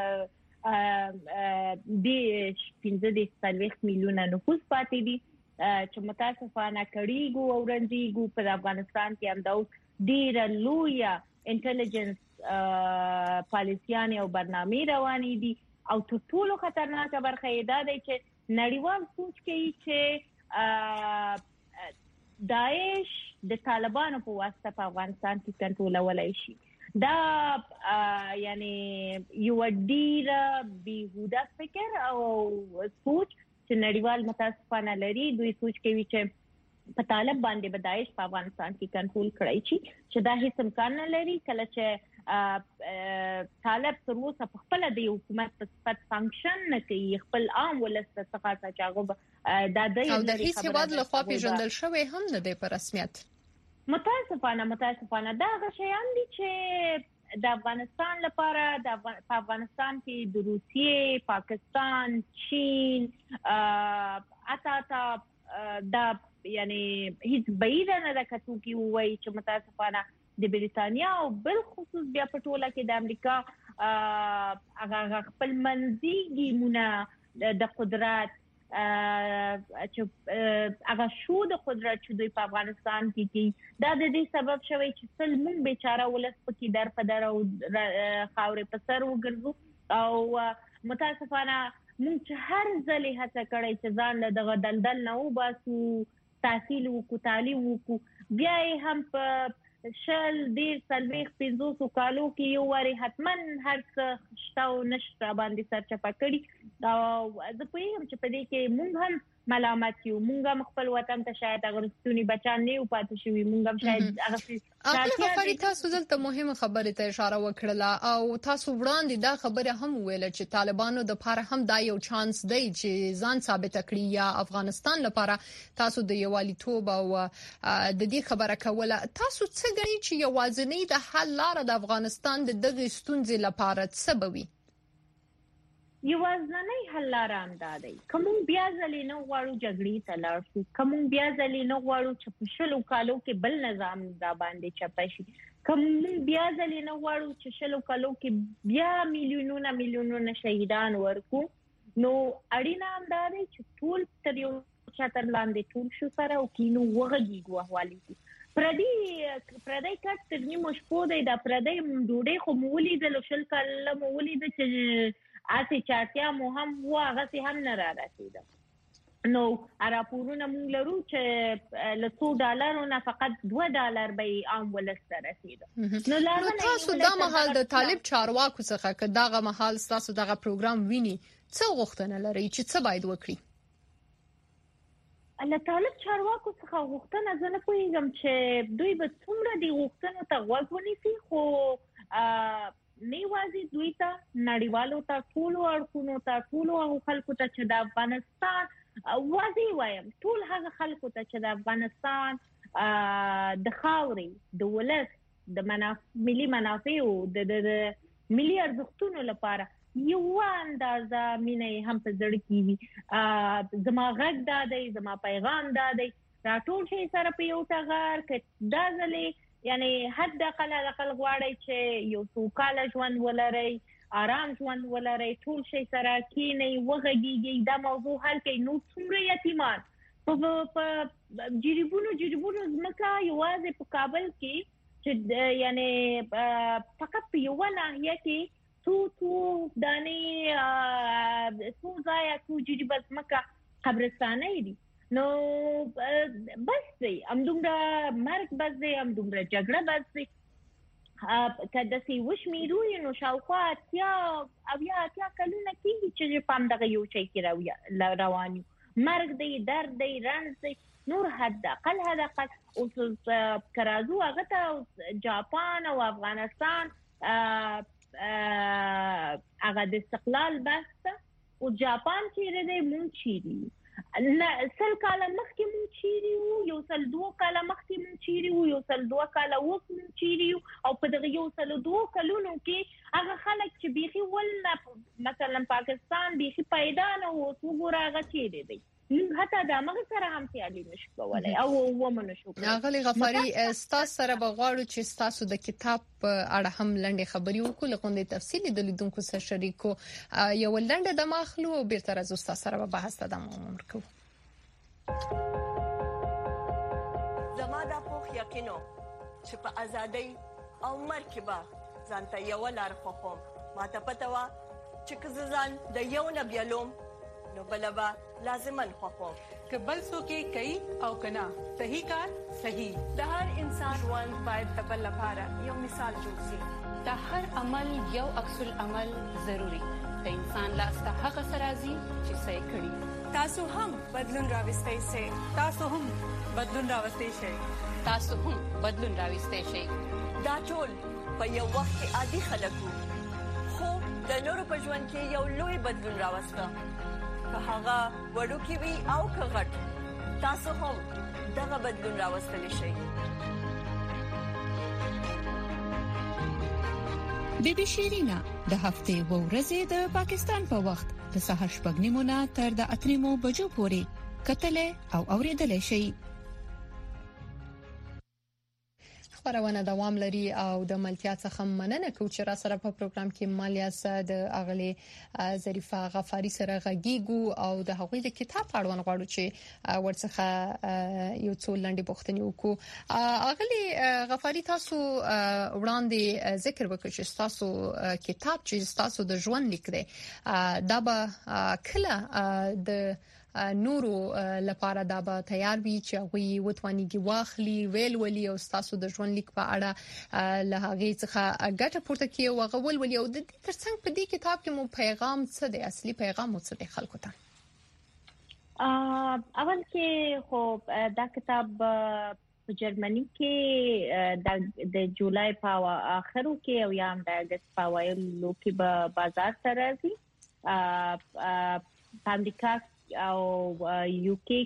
15 میلیونه نفوس پاتې دي چې متاسفانه کړيګو او رنځيګو په افغانستان کې هم د ډیر لویه انټيليجنس پالیسيان او برنامې روانې دي او ټولو خطرناک برخه دا دی چې نړیوال سوچ کوي چې داعش د طالبانو په واسطه په افغانستان کې کنټرولولای شي دا یعنی یو ډیر بیهوده فکر او سوچ چې نړیوال متاسفانه لري دوی سوچ کوي چې په طالب باندې به داعش په افغانستان کې کنټرول کړی شي چې دا هیڅ امکان نه لري کله چې طالب تر اوسه په خپل د حکومت په صفت فنکشن نه کوي خپل عام ولست څخه چاغو دا د هیڅ هیواد له خوا پیژندل شوی هم نه دی په رسمیت متاسفانه دا غشيان دي چې د افغانستان لپاره په افغانستان کې د روسیې پاکستان چین دا یعنی هیڅ بعید نه ده چې وایي چې متاسفانه د بریتانیا او بل خصوص بیا په ټوله کې د امریکا هغه خپل منځي ګیمونه د قدرت چې هغه شو د قدرت چې دوی په افغانستان کې دا د دې سبب شوی چې ټول مونږ بیچاره ولس پکې در په در او خاورې په سر وګرځو او متاسفانه مونږ چې هر ځلې هڅه کړې چې ځان له دغه دلدل نه وباسو تحصیل وکړو تعلیم وکړو بیا یې هم په شل ډیر سلويخ 500 کالو کې یو وری حتمن هر څه شتاو نشته باندې سرچپه کړي او زه په یوه چې په دې کې مونږ هم ملامت یو مونږ هم خپل وطن ته شاید غوښتونی بچان نه و پاتې شوی مونږ هم شاید هغه خبرې تاسو دلته مهمه خبره ته اشاره وکړه او تاسو وړاندې دا خبره هم ویل چې طالبانو د لپاره هم دا یو چانس دی چې ځان ثابت کړي یا افغانستان لپاره تاسو د یواليتوب او د دې خبره کوله تاسو څه غواړئ چې یوازینی د حل لار د افغانستان د دغه ستونزې لپاره څه بوي یوازینی حل لار هم دا دی کوم بیا ځلې نه غواړو جګړې ته لاړ شو کوم بیا ځلې نه غواړو چې په شلو کالو کې بل نظام دا باندې چپه شي کوم بیا ځلې نه غواړو چې شلو کالو کې بیا میلیونونه شهیدان ورکو نو اړینه هم دا دی چې ټول تر یو چتر لاندې ټول شو سره او کینو وغږیږو حواله پردی کټ تر نیمو شپو دی دا پردی ډوډۍ خو مولې د لوشل کله مولې د چې اته چارتیا مو هم واغه هم نه را رسیده نو راپورونه مونږ لرو چې له $2 نه فقط $2 به عام ولست رسیده نو تاسو دا مهال د طالب چارواکو څخه که دغه مهال تاسو دغه پروګرام ویني څه غوښتنه لري چې څه باید وکړي الله طالب چارواکو څخه غوښتنه زنه کوم چې دوی به څومره دی غوښتنه ته غوږ ونیسي خو نیوازي دوی ته نړیوالو ته ټول اړخونو ته ټول خلکو ته چې د افغانستان واضح وایم ټول هغه خلکو ته چې د افغانستان د خاورې د ولس د ملي منافعو د ملي ارزښتونو لپاره یو اندازه مینه هم په زړه کې وي زما غږ دا دی زما پیغام دا دی دا ټول شي سره په یو ټغر کې دا ځلې یعنی حد اقل غواړي چې یو سوکاله ژوند ولري آرام ژوند ولري ټول شي سره کینی وغږیږي دا موضوع حل کوي نو څومره یتیمان په جریبونو ځمکه یوازې په کابل کې چې یعنی فقط په یو ناحیه کې تو دانه څو ځای تو جریبه ځمکه قبرستانه دي نو بس دی همدومره مرګ بس دی همدومره جګړه بس دی کله چې وشمیرو نو شاوخوا اتیا کلونه کېږي چې پام دغه یو شي کې رواني مرګ دی درد دی رنځ دی نور حد اقل اوس کرازو هغه ته جاپان او افغانستان هغه د استقلال بس او جاپان چې دی مونږ چیرې سل کاله مخکې مونږ چیرې وو یو سل دوه کاله مخکې مونږ چیرې وو یو سل دوه کاله وخت مونږ چیرې وو او په دغه یو سل دوه کلونو کې هغه خلک چې بيخي ولنه مثلا پاکستان بيخي پیدا نه وو وګوره هغه چیرې دی حتی دا موږ سره هم سیالي نشو کولای او ومنو شو غلي غفاري استاد سره بغواړو چې تاسو د کتاب اړه هم لنډه خبري وکړو لکه تفصیلی د لیدونکو سره شریکو یو لنډه د ماخلو او بیرته راځو استاد سره به بحث ته دوام ورکړو زما د پوخ یقینو چې په ازادۍ او مرکبه ځانته یو لار خوخم ماته پته وا چې ځان د یو نبیلوم نو بلبا لازمن خوخم کبل سو کې کوي او کنا صحیح کار صحیح د هر انسان ژوند باید د بل لپاره یو مثال جوړ شي د هر عمل یو عکس العمل ضروری د انسان لاس ته هغه سرازي چې صحیح کړي تاسو هم بدلون راوستئ شئ تاسو هم بدلون راوستئ شئ تاسو هم بدلون راوستئ شئ دا ټول په یو وخت کې عادي خلکو خو د نورو په ژوند کې یو لوی بدلون راوسته هغه وړو کې وی او کغټ تاسو هم دغه بدلون راوستلی شئ بیبي شیرینا د هفته و ورځې د پاکستان په وخت د سهار 8:30 تر د 8:00 بجو پورې کتلې او اوریدلې شي خبرونه دوام لري او د ملتیا څخه مننه کوم چې را سره په پروګرام کې مالیا سره د اغلی ظریفه غفاری سره غږیګو او د هغوی د کتاب اړوند غواړو چې ورڅخه یو څو لنډي پوښتنې وکړو اغلی غفاری تاسو وړاندې ذکر وکړ چې تاسو کتاب چې تاسو د ژوند لیک دی دا به کله د نورو لپاره دا به تیار وي چې هغه وتوانيږي واخلي ویل ولي او تاسو د ژوند لیک په اړه له هغه څخه ګټه پورته کوي او هغه ولي او د ترڅنګ په دې کتاب کې مو پیغام څه دی اصلي پیغام څه دی خلکو ته اول کې خو دا کتاب په جرمني کې د جولای په اخرو کې او یا د اگست په وایلو کې به بازار ته راځي امریکا او یو کې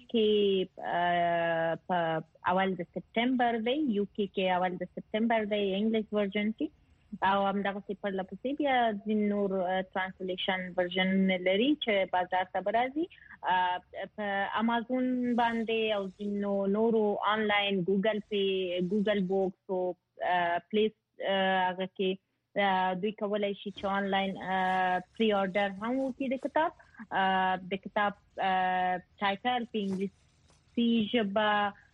په اول د سپتمبر دی یو کې اول د سپتمبر دی انګلیش ورژن کې او هم دغه په لپسې بیا د نور ترانسلیشن ورژن لري چې بازار ته راځي په امازون باندې او د نورو آنلاین ګوګل پی ګوګل بوکس او پلیس هغه کې دوی کولای شي چې آنلاین پری آرډر هم وکړي د کتاب ټایټل په انګلیسي ژبه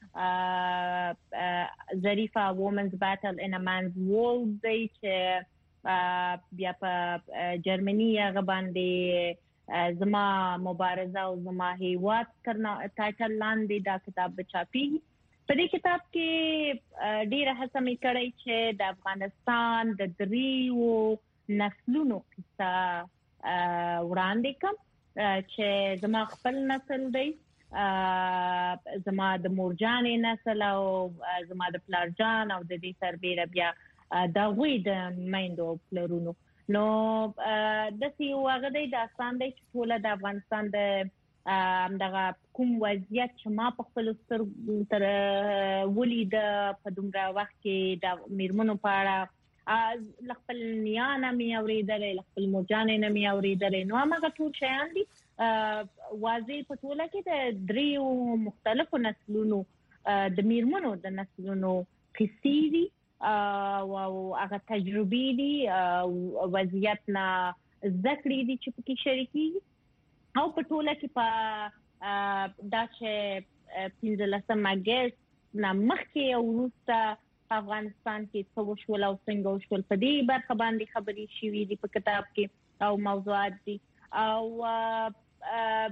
ظریفه وومنز باتل ان ا مانز وورلد دی چې بیا په جرمني هغه باندې زما مبارزه او زما هیواد ترنا ټایټل لاندې دا کتاب بچاپی په دې کتاب کې ډیره هڅه مې کړې چې د افغانستان د دریو نسلونو قصه وړاندې کوم چې زما خپل نسل دی زما د مورجانې نسل او زما د پلارجان او د دې سربېره بیا د غوي د مایندو پلرونو نو د سیو هغه د داستان دی چې ټول د افغانستان د دغه کوم وضعیت چې ما په خپل تر ولید په دومره وخت کې د میرمنو په اړه خپل نیانه مې اورېدلې خپل مورجانې نه مې اورېدلې نو هغه ټول شیان دي واضح په ټوله کې د دریو مختلفو نسلونو د میرمنو د نسلونو قصې دي او هغه تجربې دي وضعیت نه ذکر دي چې پکې شریکي او په ټوله کې په دا چې 15 اگست نامخکې او وروسته افغانستان کې څه وشول او څنګه وشول په دې برخه باندې خبرې شوې دي په کتاب کې او موضوعات دي او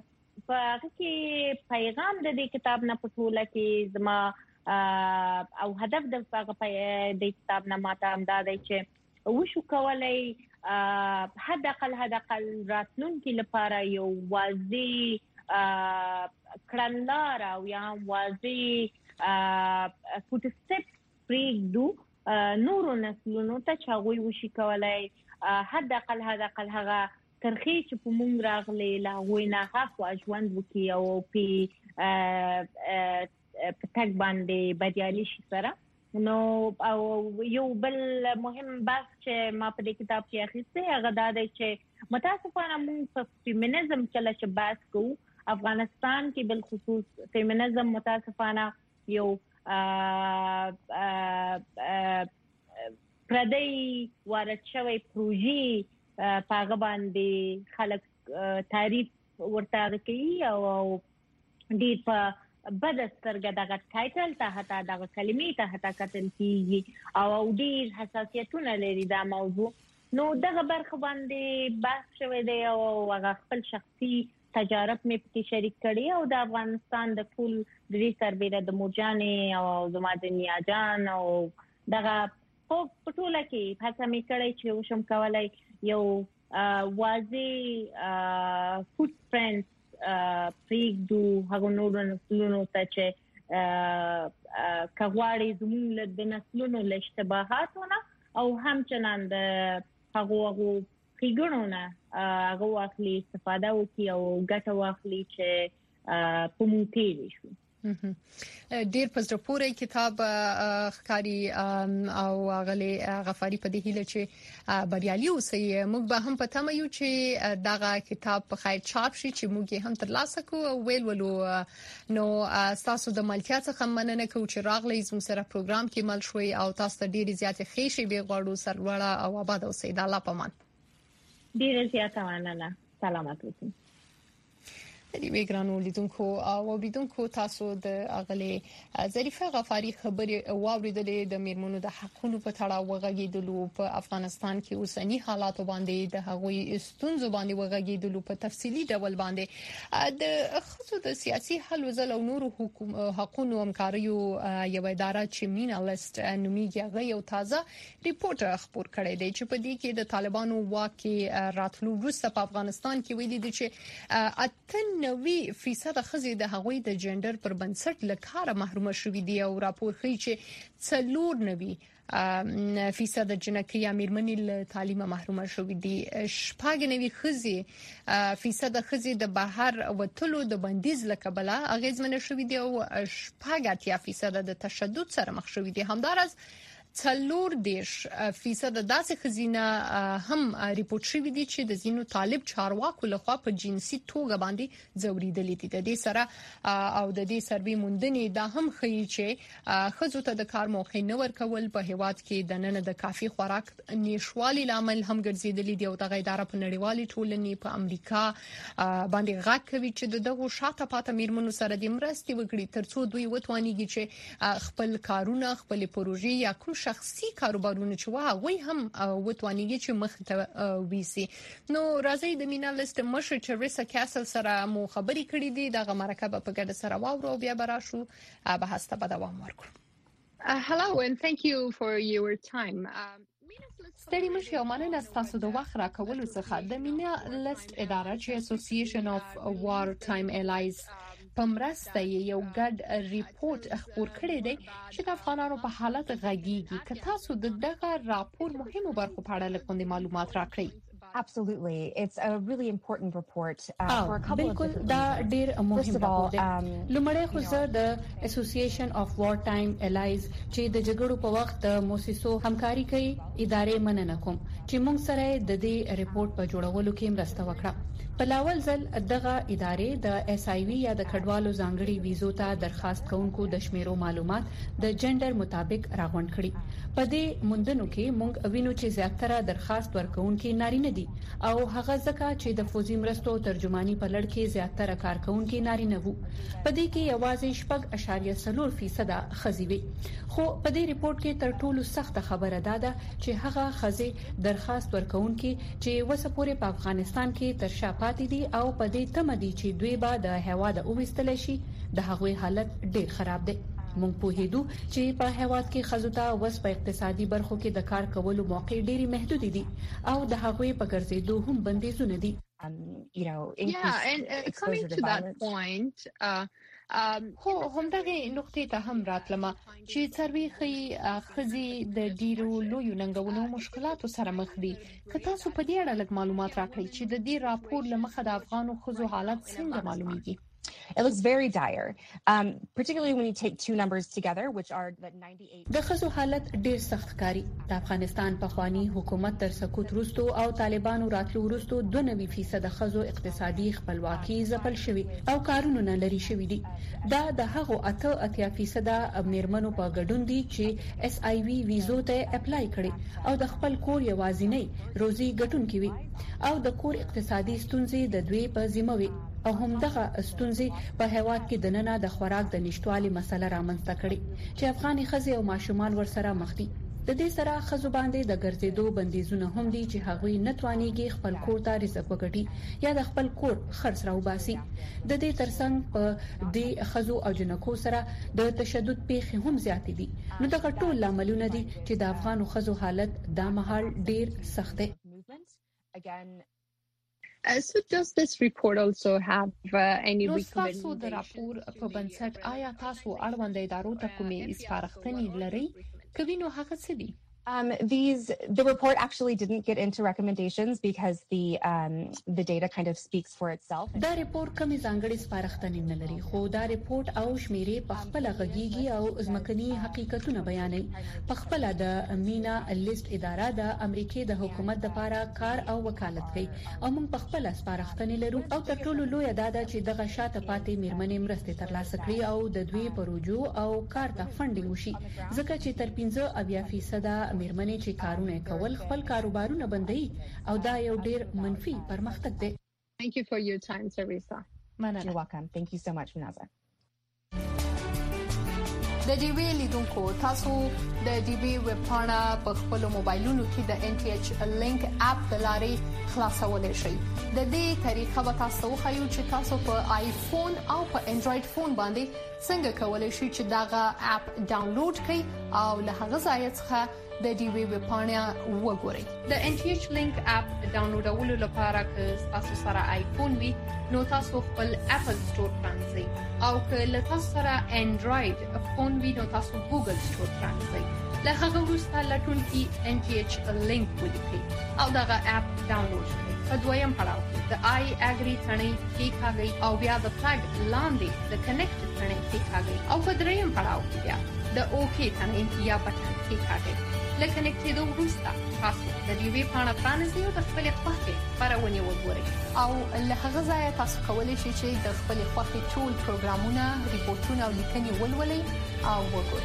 هغه کې پیغام د دې کتاب نه پټوله کې زما او هدف د هغه د کتاب نه ماته امداد چې وشو کولای حد اقل راتلونکي لپاره یو واضح کړندار او یا واضح فوټ سټپ پریږدو نورو نسلونو ته چې هغه وشي کولای حد اقل هغه ترخی چې په مونږ راغلي لا وینا خو ژوند وکي او په تک باندې بدیالي شي سره نو او یو بل مهم بحث چې ما په دې کتاب کې اخیسته هغه دا دی چې متاسفانه موږ په فیمینیزم کې چې بحث کوو افغانستان کې بل خصوص فیمینیزم متاسفانه یو پردی ورچوي پروژې پاغه باندې خلک تعریف ورته کوي او ډیر په بدسترګه دغه ټایټل ته حتی دغه کلمې ته حتی کتل کیږي او ډیر حساسیتونه لري دا موضوع نو دغه برخه باندې بحث شوی دی او هغه خپل شخصي تجارب مې پکې شریک کړي او د افغانستان د ټول د سربېره د مرجانې او د مادنیا جان او دغه په ټوله کې هڅه مې کړې چې وشم کولای یو واضح فوټ پرنټ پریږدو هغه نورو نسلونو ته چې کغواړي زموږ د نسلونو له اشتباهاتونه او همچنان د هغه پیګونونه هغه واخلي استفاده وکړي او ګټه واخلي چې په مونږ تیری شو ډیر پزره پورې کتاب خکاری او غلي غفاری په دې هیله چې بریالي اوسئ موږ به هم پته مې یو چې دغه کتاب په خیر چاپ شي چې موږ هم ترلاسه کوو ولولو نو تاسو د ملکیت څخه مننه کوم چې راغلی زموږ سره پروګرام کې مل شوي او تاسو ته ډیر زیات خېشي به غواړو سرلوړه او آباد اوسئ د الله پامان ډیر زیات مننه سلامات اوسئ د ویګرانو لیدونکو او اوریدونکو تاسو د اغلی ظریفه غفاری خبرې واوریدلې د میرمنو د حقوقو په تړاو وغږیدلو په افغانستان کې اوسنی حالات باندې د هغوی ستونزو باندې وغږیدلو په تفصیلی ډول باندې د خصوص د سیاسي حل وزل او نورو حقوقو همکاریو یو اداره چې مینا لیست نومیږي هغه یو تازه ریپورت خبر کړی دی چې په دې کې د طالبانو واکي راتلو وروسته په افغانستان کې ویلي دي چې 90% خزې د هغوی د جندر پر بنسټ لکاره محروم شوې دي او راپور ښیي چې 90% جنکې امیرمنې له تعلیم محروم شوې دي 90% خزې د بهر وټلو د بندیز لکبله اغیزمن شوې دي او 80% د تشدد سره مخ شوې دي همدارس 40% داسې خزینه هم ریپورت شوی دي چې د زینو طالب چارواکو لخوا په جنسي توګه باندې ځوریدلې دي د دې سره او د دې سروي موندنې دا هم ښیي چې خزو ته د کار موقع نه ورکول په هیواد کې د نن د کافي خوراک نشوالي لامل هم ګرځیدلې دي او د اداره په نړیوالي ټولنې په امریکا باندې غږ کوي چې دغه شاته پاته میرمنو سره د مرستې وکړي ترڅو دوی وتوانیږي چې خپل کارونه خپل پروژې یا کوم شخصي کاروبارونه چې وای هم وتوانیږي چې مخ ته ویسي نو راځي د مینا لیست مشر چریسا کاسل سره مو خبري کړې دي دغه مرکه په ګډه سره واورو بیا براشو به هسته په دوام ورکړو hello and thank you for your time ستړي مشه او مننه تاسو د وخت راکولو څخه د مینا لیست اداره چې Association of Wartime Allies پمرسته یو ګډ ریپورت خبر کړی دی چې د افغانانو په حالت غږیږي که تاسو دغه راپور مهمو برخو په اړه لکه معلومات راکړئ Absolutely. It's a really important report for a couple of different دا ډیر مهم راپور دی لومړی خو زه د Association of Wartime Allies چې د جګړو په وخت د موسسو همکاري کوي ادارې مننه کوم چې موږ سره د دې ریپورت په جوړولو کې مرسته وکړه په لاول ځل دغه ادارې د SIV یا د کډوالو ځانګړي ویزو ته درخواست کوونکو د شمیرو معلومات د جندر مطابق راغونډ کړي په دې موندنو کې موږ وینو چې زیاتره درخواست ورکوونکي نارینه دي دي او هغه ځکه چې د فوزي مرستو ترجمانی په لړ کې زیاتره کارکونکو نارینه وو. په دې کې یوازې 6.4% ښځې وي. خو په دې ریپورت کې تر ټولو سخت خبره ده چې هغه ښځې درخواست ورکوونکي چې وسه پورې په افغانستان کې تر شا پاتې دي او په دې تمه دي چې دوی به د هیواد اوویستل شي، د هغوی حالت ډیر خراب دی. مونږ په هیدو چې په هیواد کې خزو ته وس په اقتصادي برخو کې د کار کولو موقع ډېری محدود دي او د هغوی په ګرځېدو هم بندیزونه دي. Coming to that point, خو همدغه نقطې ته هم راتلم چې څاروي خزي د ډیرو لویو ننګونو مشکلاتو سره مخ دي. که تاسو په دې اړه لږ معلومات راکړئ چې د دې راپور لمخه د افغانو خزو حالت څنګه معلومیږي؟ It looks very dire, particularly when you take two numbers together, which are that 98. د خزو حالت ډیر سخت کاری. د افغانستان په خواني حکومت تر سقوط وروسته او طالبانو راتلو وروسته 92% خزو اقتصادي خپلواکي ځپل شوی او کارونه نه لري شوی دي. دا د هغو 88% میرمنو په ګډون دي چې SIV ویزو ته اپلای کړي او د خپل کور یوازینی روزي ګټونکي وي او د کور اقتصادي ستونزې د دوی په ذمہ وي او هم دغه ستونزې په هیواد کې د نننه د خوراک د نشټوالي مسله رامنځته کړي چې افغاني ښځې او ماشومان ورسره مخ دي. د دې سره ښځو باندې د ګرځېدو بندیزونه هم دي چې هغوی نه توانيږي خپل کور ته رزق وګټي یا د خپل کور خرڅ راوباسي. د دې ترڅنګ په دې ښځو او جنکو سره د تشدد پیښې هم زیات دي. نو دغه ټول عاملونه دي چې د افغانو ښځو حالت د مهال ډیر سخت دی. So does this report also have any recommendations? تاسو د راپور په بنسټ آیا تاسو اړوند ادارو ته کومې سپارښتنې لرئ؟ کوي نو هغه څه دي؟ The report actually didn't get into recommendations because the data kind of speaks for itself. دا ریپورت کومې ځانګړې سپارښتنې نه لري، خو دا ریپورت او شمیرې په خپل غږیږي او ځمکني حقیقتونه بیانوي. په خپل د مینا لیست اداره د امریکای د حکومت لپاره کار او وکالت کوي او موږ په خپل سپارښتنې لرو او تر ټولو لوی دا ده چې دغه شاته پاتې میرمنې مرستې ترلاسه کړي او د دوی پروژو او کار ته فنډینګ وشي، ځکه چې تر 15% میرمنې چې کارونه کول خپل کاروبارونه بندي او دا یو ډیر منفي پرمختګ دی. Thank you for your time, Teresa. You're welcome. Thank you so much, Munaza. د ډیوی لیدونکو تاسو د ډیوی ویب پاڼه په خپل موبایلونو کې د NTH لینک اپ د لارې خلاصولای شئ. د دې طریقه به تاسو خایو چې تاسو په آیفون او په انډراید فون باندې څنګه کولای شئ چې داغه اپ ډاونلوډ کړئ او له هغه ځای څخه د ډیوی ویب پاڼه وګورئ. د NTH لینک اپ ډاونلوډولو لپاره که تاسو سره آیفون وي نو تاسو خپل اپل سٹور پرانځئ او که له تاسو سره انډراید فون وي نو تاسو ګوګل سٹور پرانځئ. له هغه وروسته لټونکي NTH لینک ولیکئ او دغه اپ ډاونلوډ کړئ. په دویم پړاو کې د آی اګری ثنې کلیکاږئ او بیا د فلګ لاندې د کنیکټ ثنې کلیکاږئ او په دریم پړاو کې بیا د اوکی ثنې یا بټن کلیکاږئ. لکه نکټېدو وروسته تاسو د ډیوی پاڼه پرانیزئ او د خپل خوښې خبرونه وګورئ او له هغه ځایه تاسو کولی شئ چې د خپل خوښې ټول پروګرامونه، ریپورتونه او لیکنې ولولئ او وګورئ.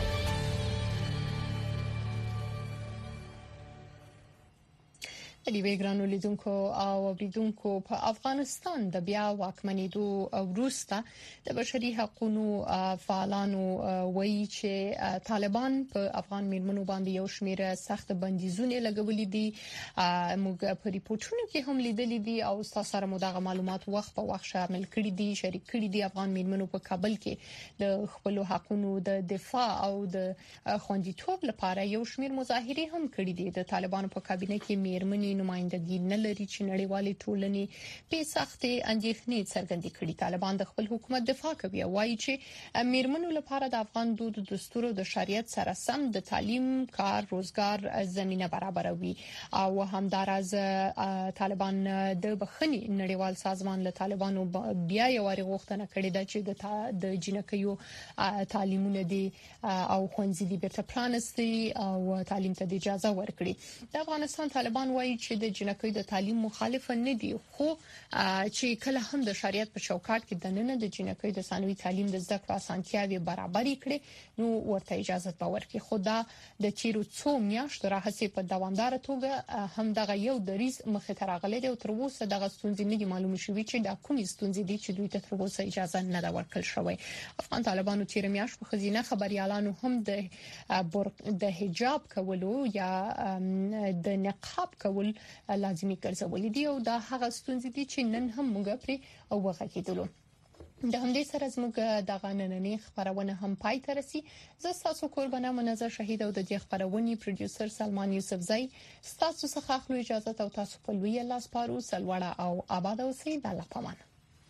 ډیوی ګرانو لیدونکو او اوریدونکو په افغانستان د بیا واکمنېدو وروسته د بشري حقوقو فعالانو وایي چې طالبان په افغان میرمنو باندې یو شمېر سخت بندیزونه لګولې دي. موږ په ریپورتونو کې هم لیدلې دي او تاسو سره مو دغه معلومات وخت په وخت شامل کړي دي، شریک کړي دي. افغان میرمنو په کابل کې د خپل حقوقو د دفاع او د خوندیتوب لپاره یو شمېر مظاهره هم کړي دي. د طالبانو په کابینه کې میرمنې نمائندګي نه لري چې نړیوالې ټولنې په سختې اندېښنې څرګندې کړي. طالبان د خپل حکومت دفاع کوي او وایي چې میرمنو لپاره د افغان دود، دستور او د شریعت سره سم د تعلیم، کار، روزګار زمينه برابروي او همدارز طالبان د بخښنې نړیوال سازمان له طالبانو بیا یو غوښتنه کړې ده چې د جنکیو تعلیمونه دي او ښوونځي دي بیرته پرانستي او تعلیم ته اجازه ورکړي. د افغانستان طالبان وایي چې د جنکۍ د تعلیم مخالف نه دي خو چې کله هم د شریعت په چوکاټ کې د نن د جنکۍ د ثانوي تعلیم د زده کړو اسانتیاوي برابرې کړي نو ورته اجازه باور کې خدا د چیرو څو میاشتو راهسي په دوامدار توګه هم دغه یو دریز مخه ترغلې دی او تر اوسه دغه ستونزې نه دي معلومه شوې چې د کومې ستونزې دي چې دوی ته تر اوسه اجازه نه دا ورکړل شوی افغان طالبانو تیر میاشت په خزینه خبريالانو هم د حجاب کولو یا د نقاب کول لازمي ګرځولې دي او دا هغه ستونزې دي چې نن هم موږ پرې او وغږیدلو د همدې سره زموږ د غنننې خبرونه هم پای ته رسي زه تاسو قربانه منظر شهید او د دې خبرونې پروډوسر سلمان یوسفزئی تاسو څخه خپل اجازه او تاسو په لوی الله سپارو سلوړه او آباد اوسئ د الله پامان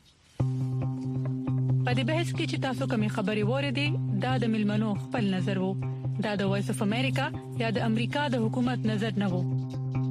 په دې بحث کې چې تاسو کومې خبرې وریدي دا د ملمنو خپل نظر وو دا د وایس اف امریکا یا د امریکا د حکومت نظر نه وو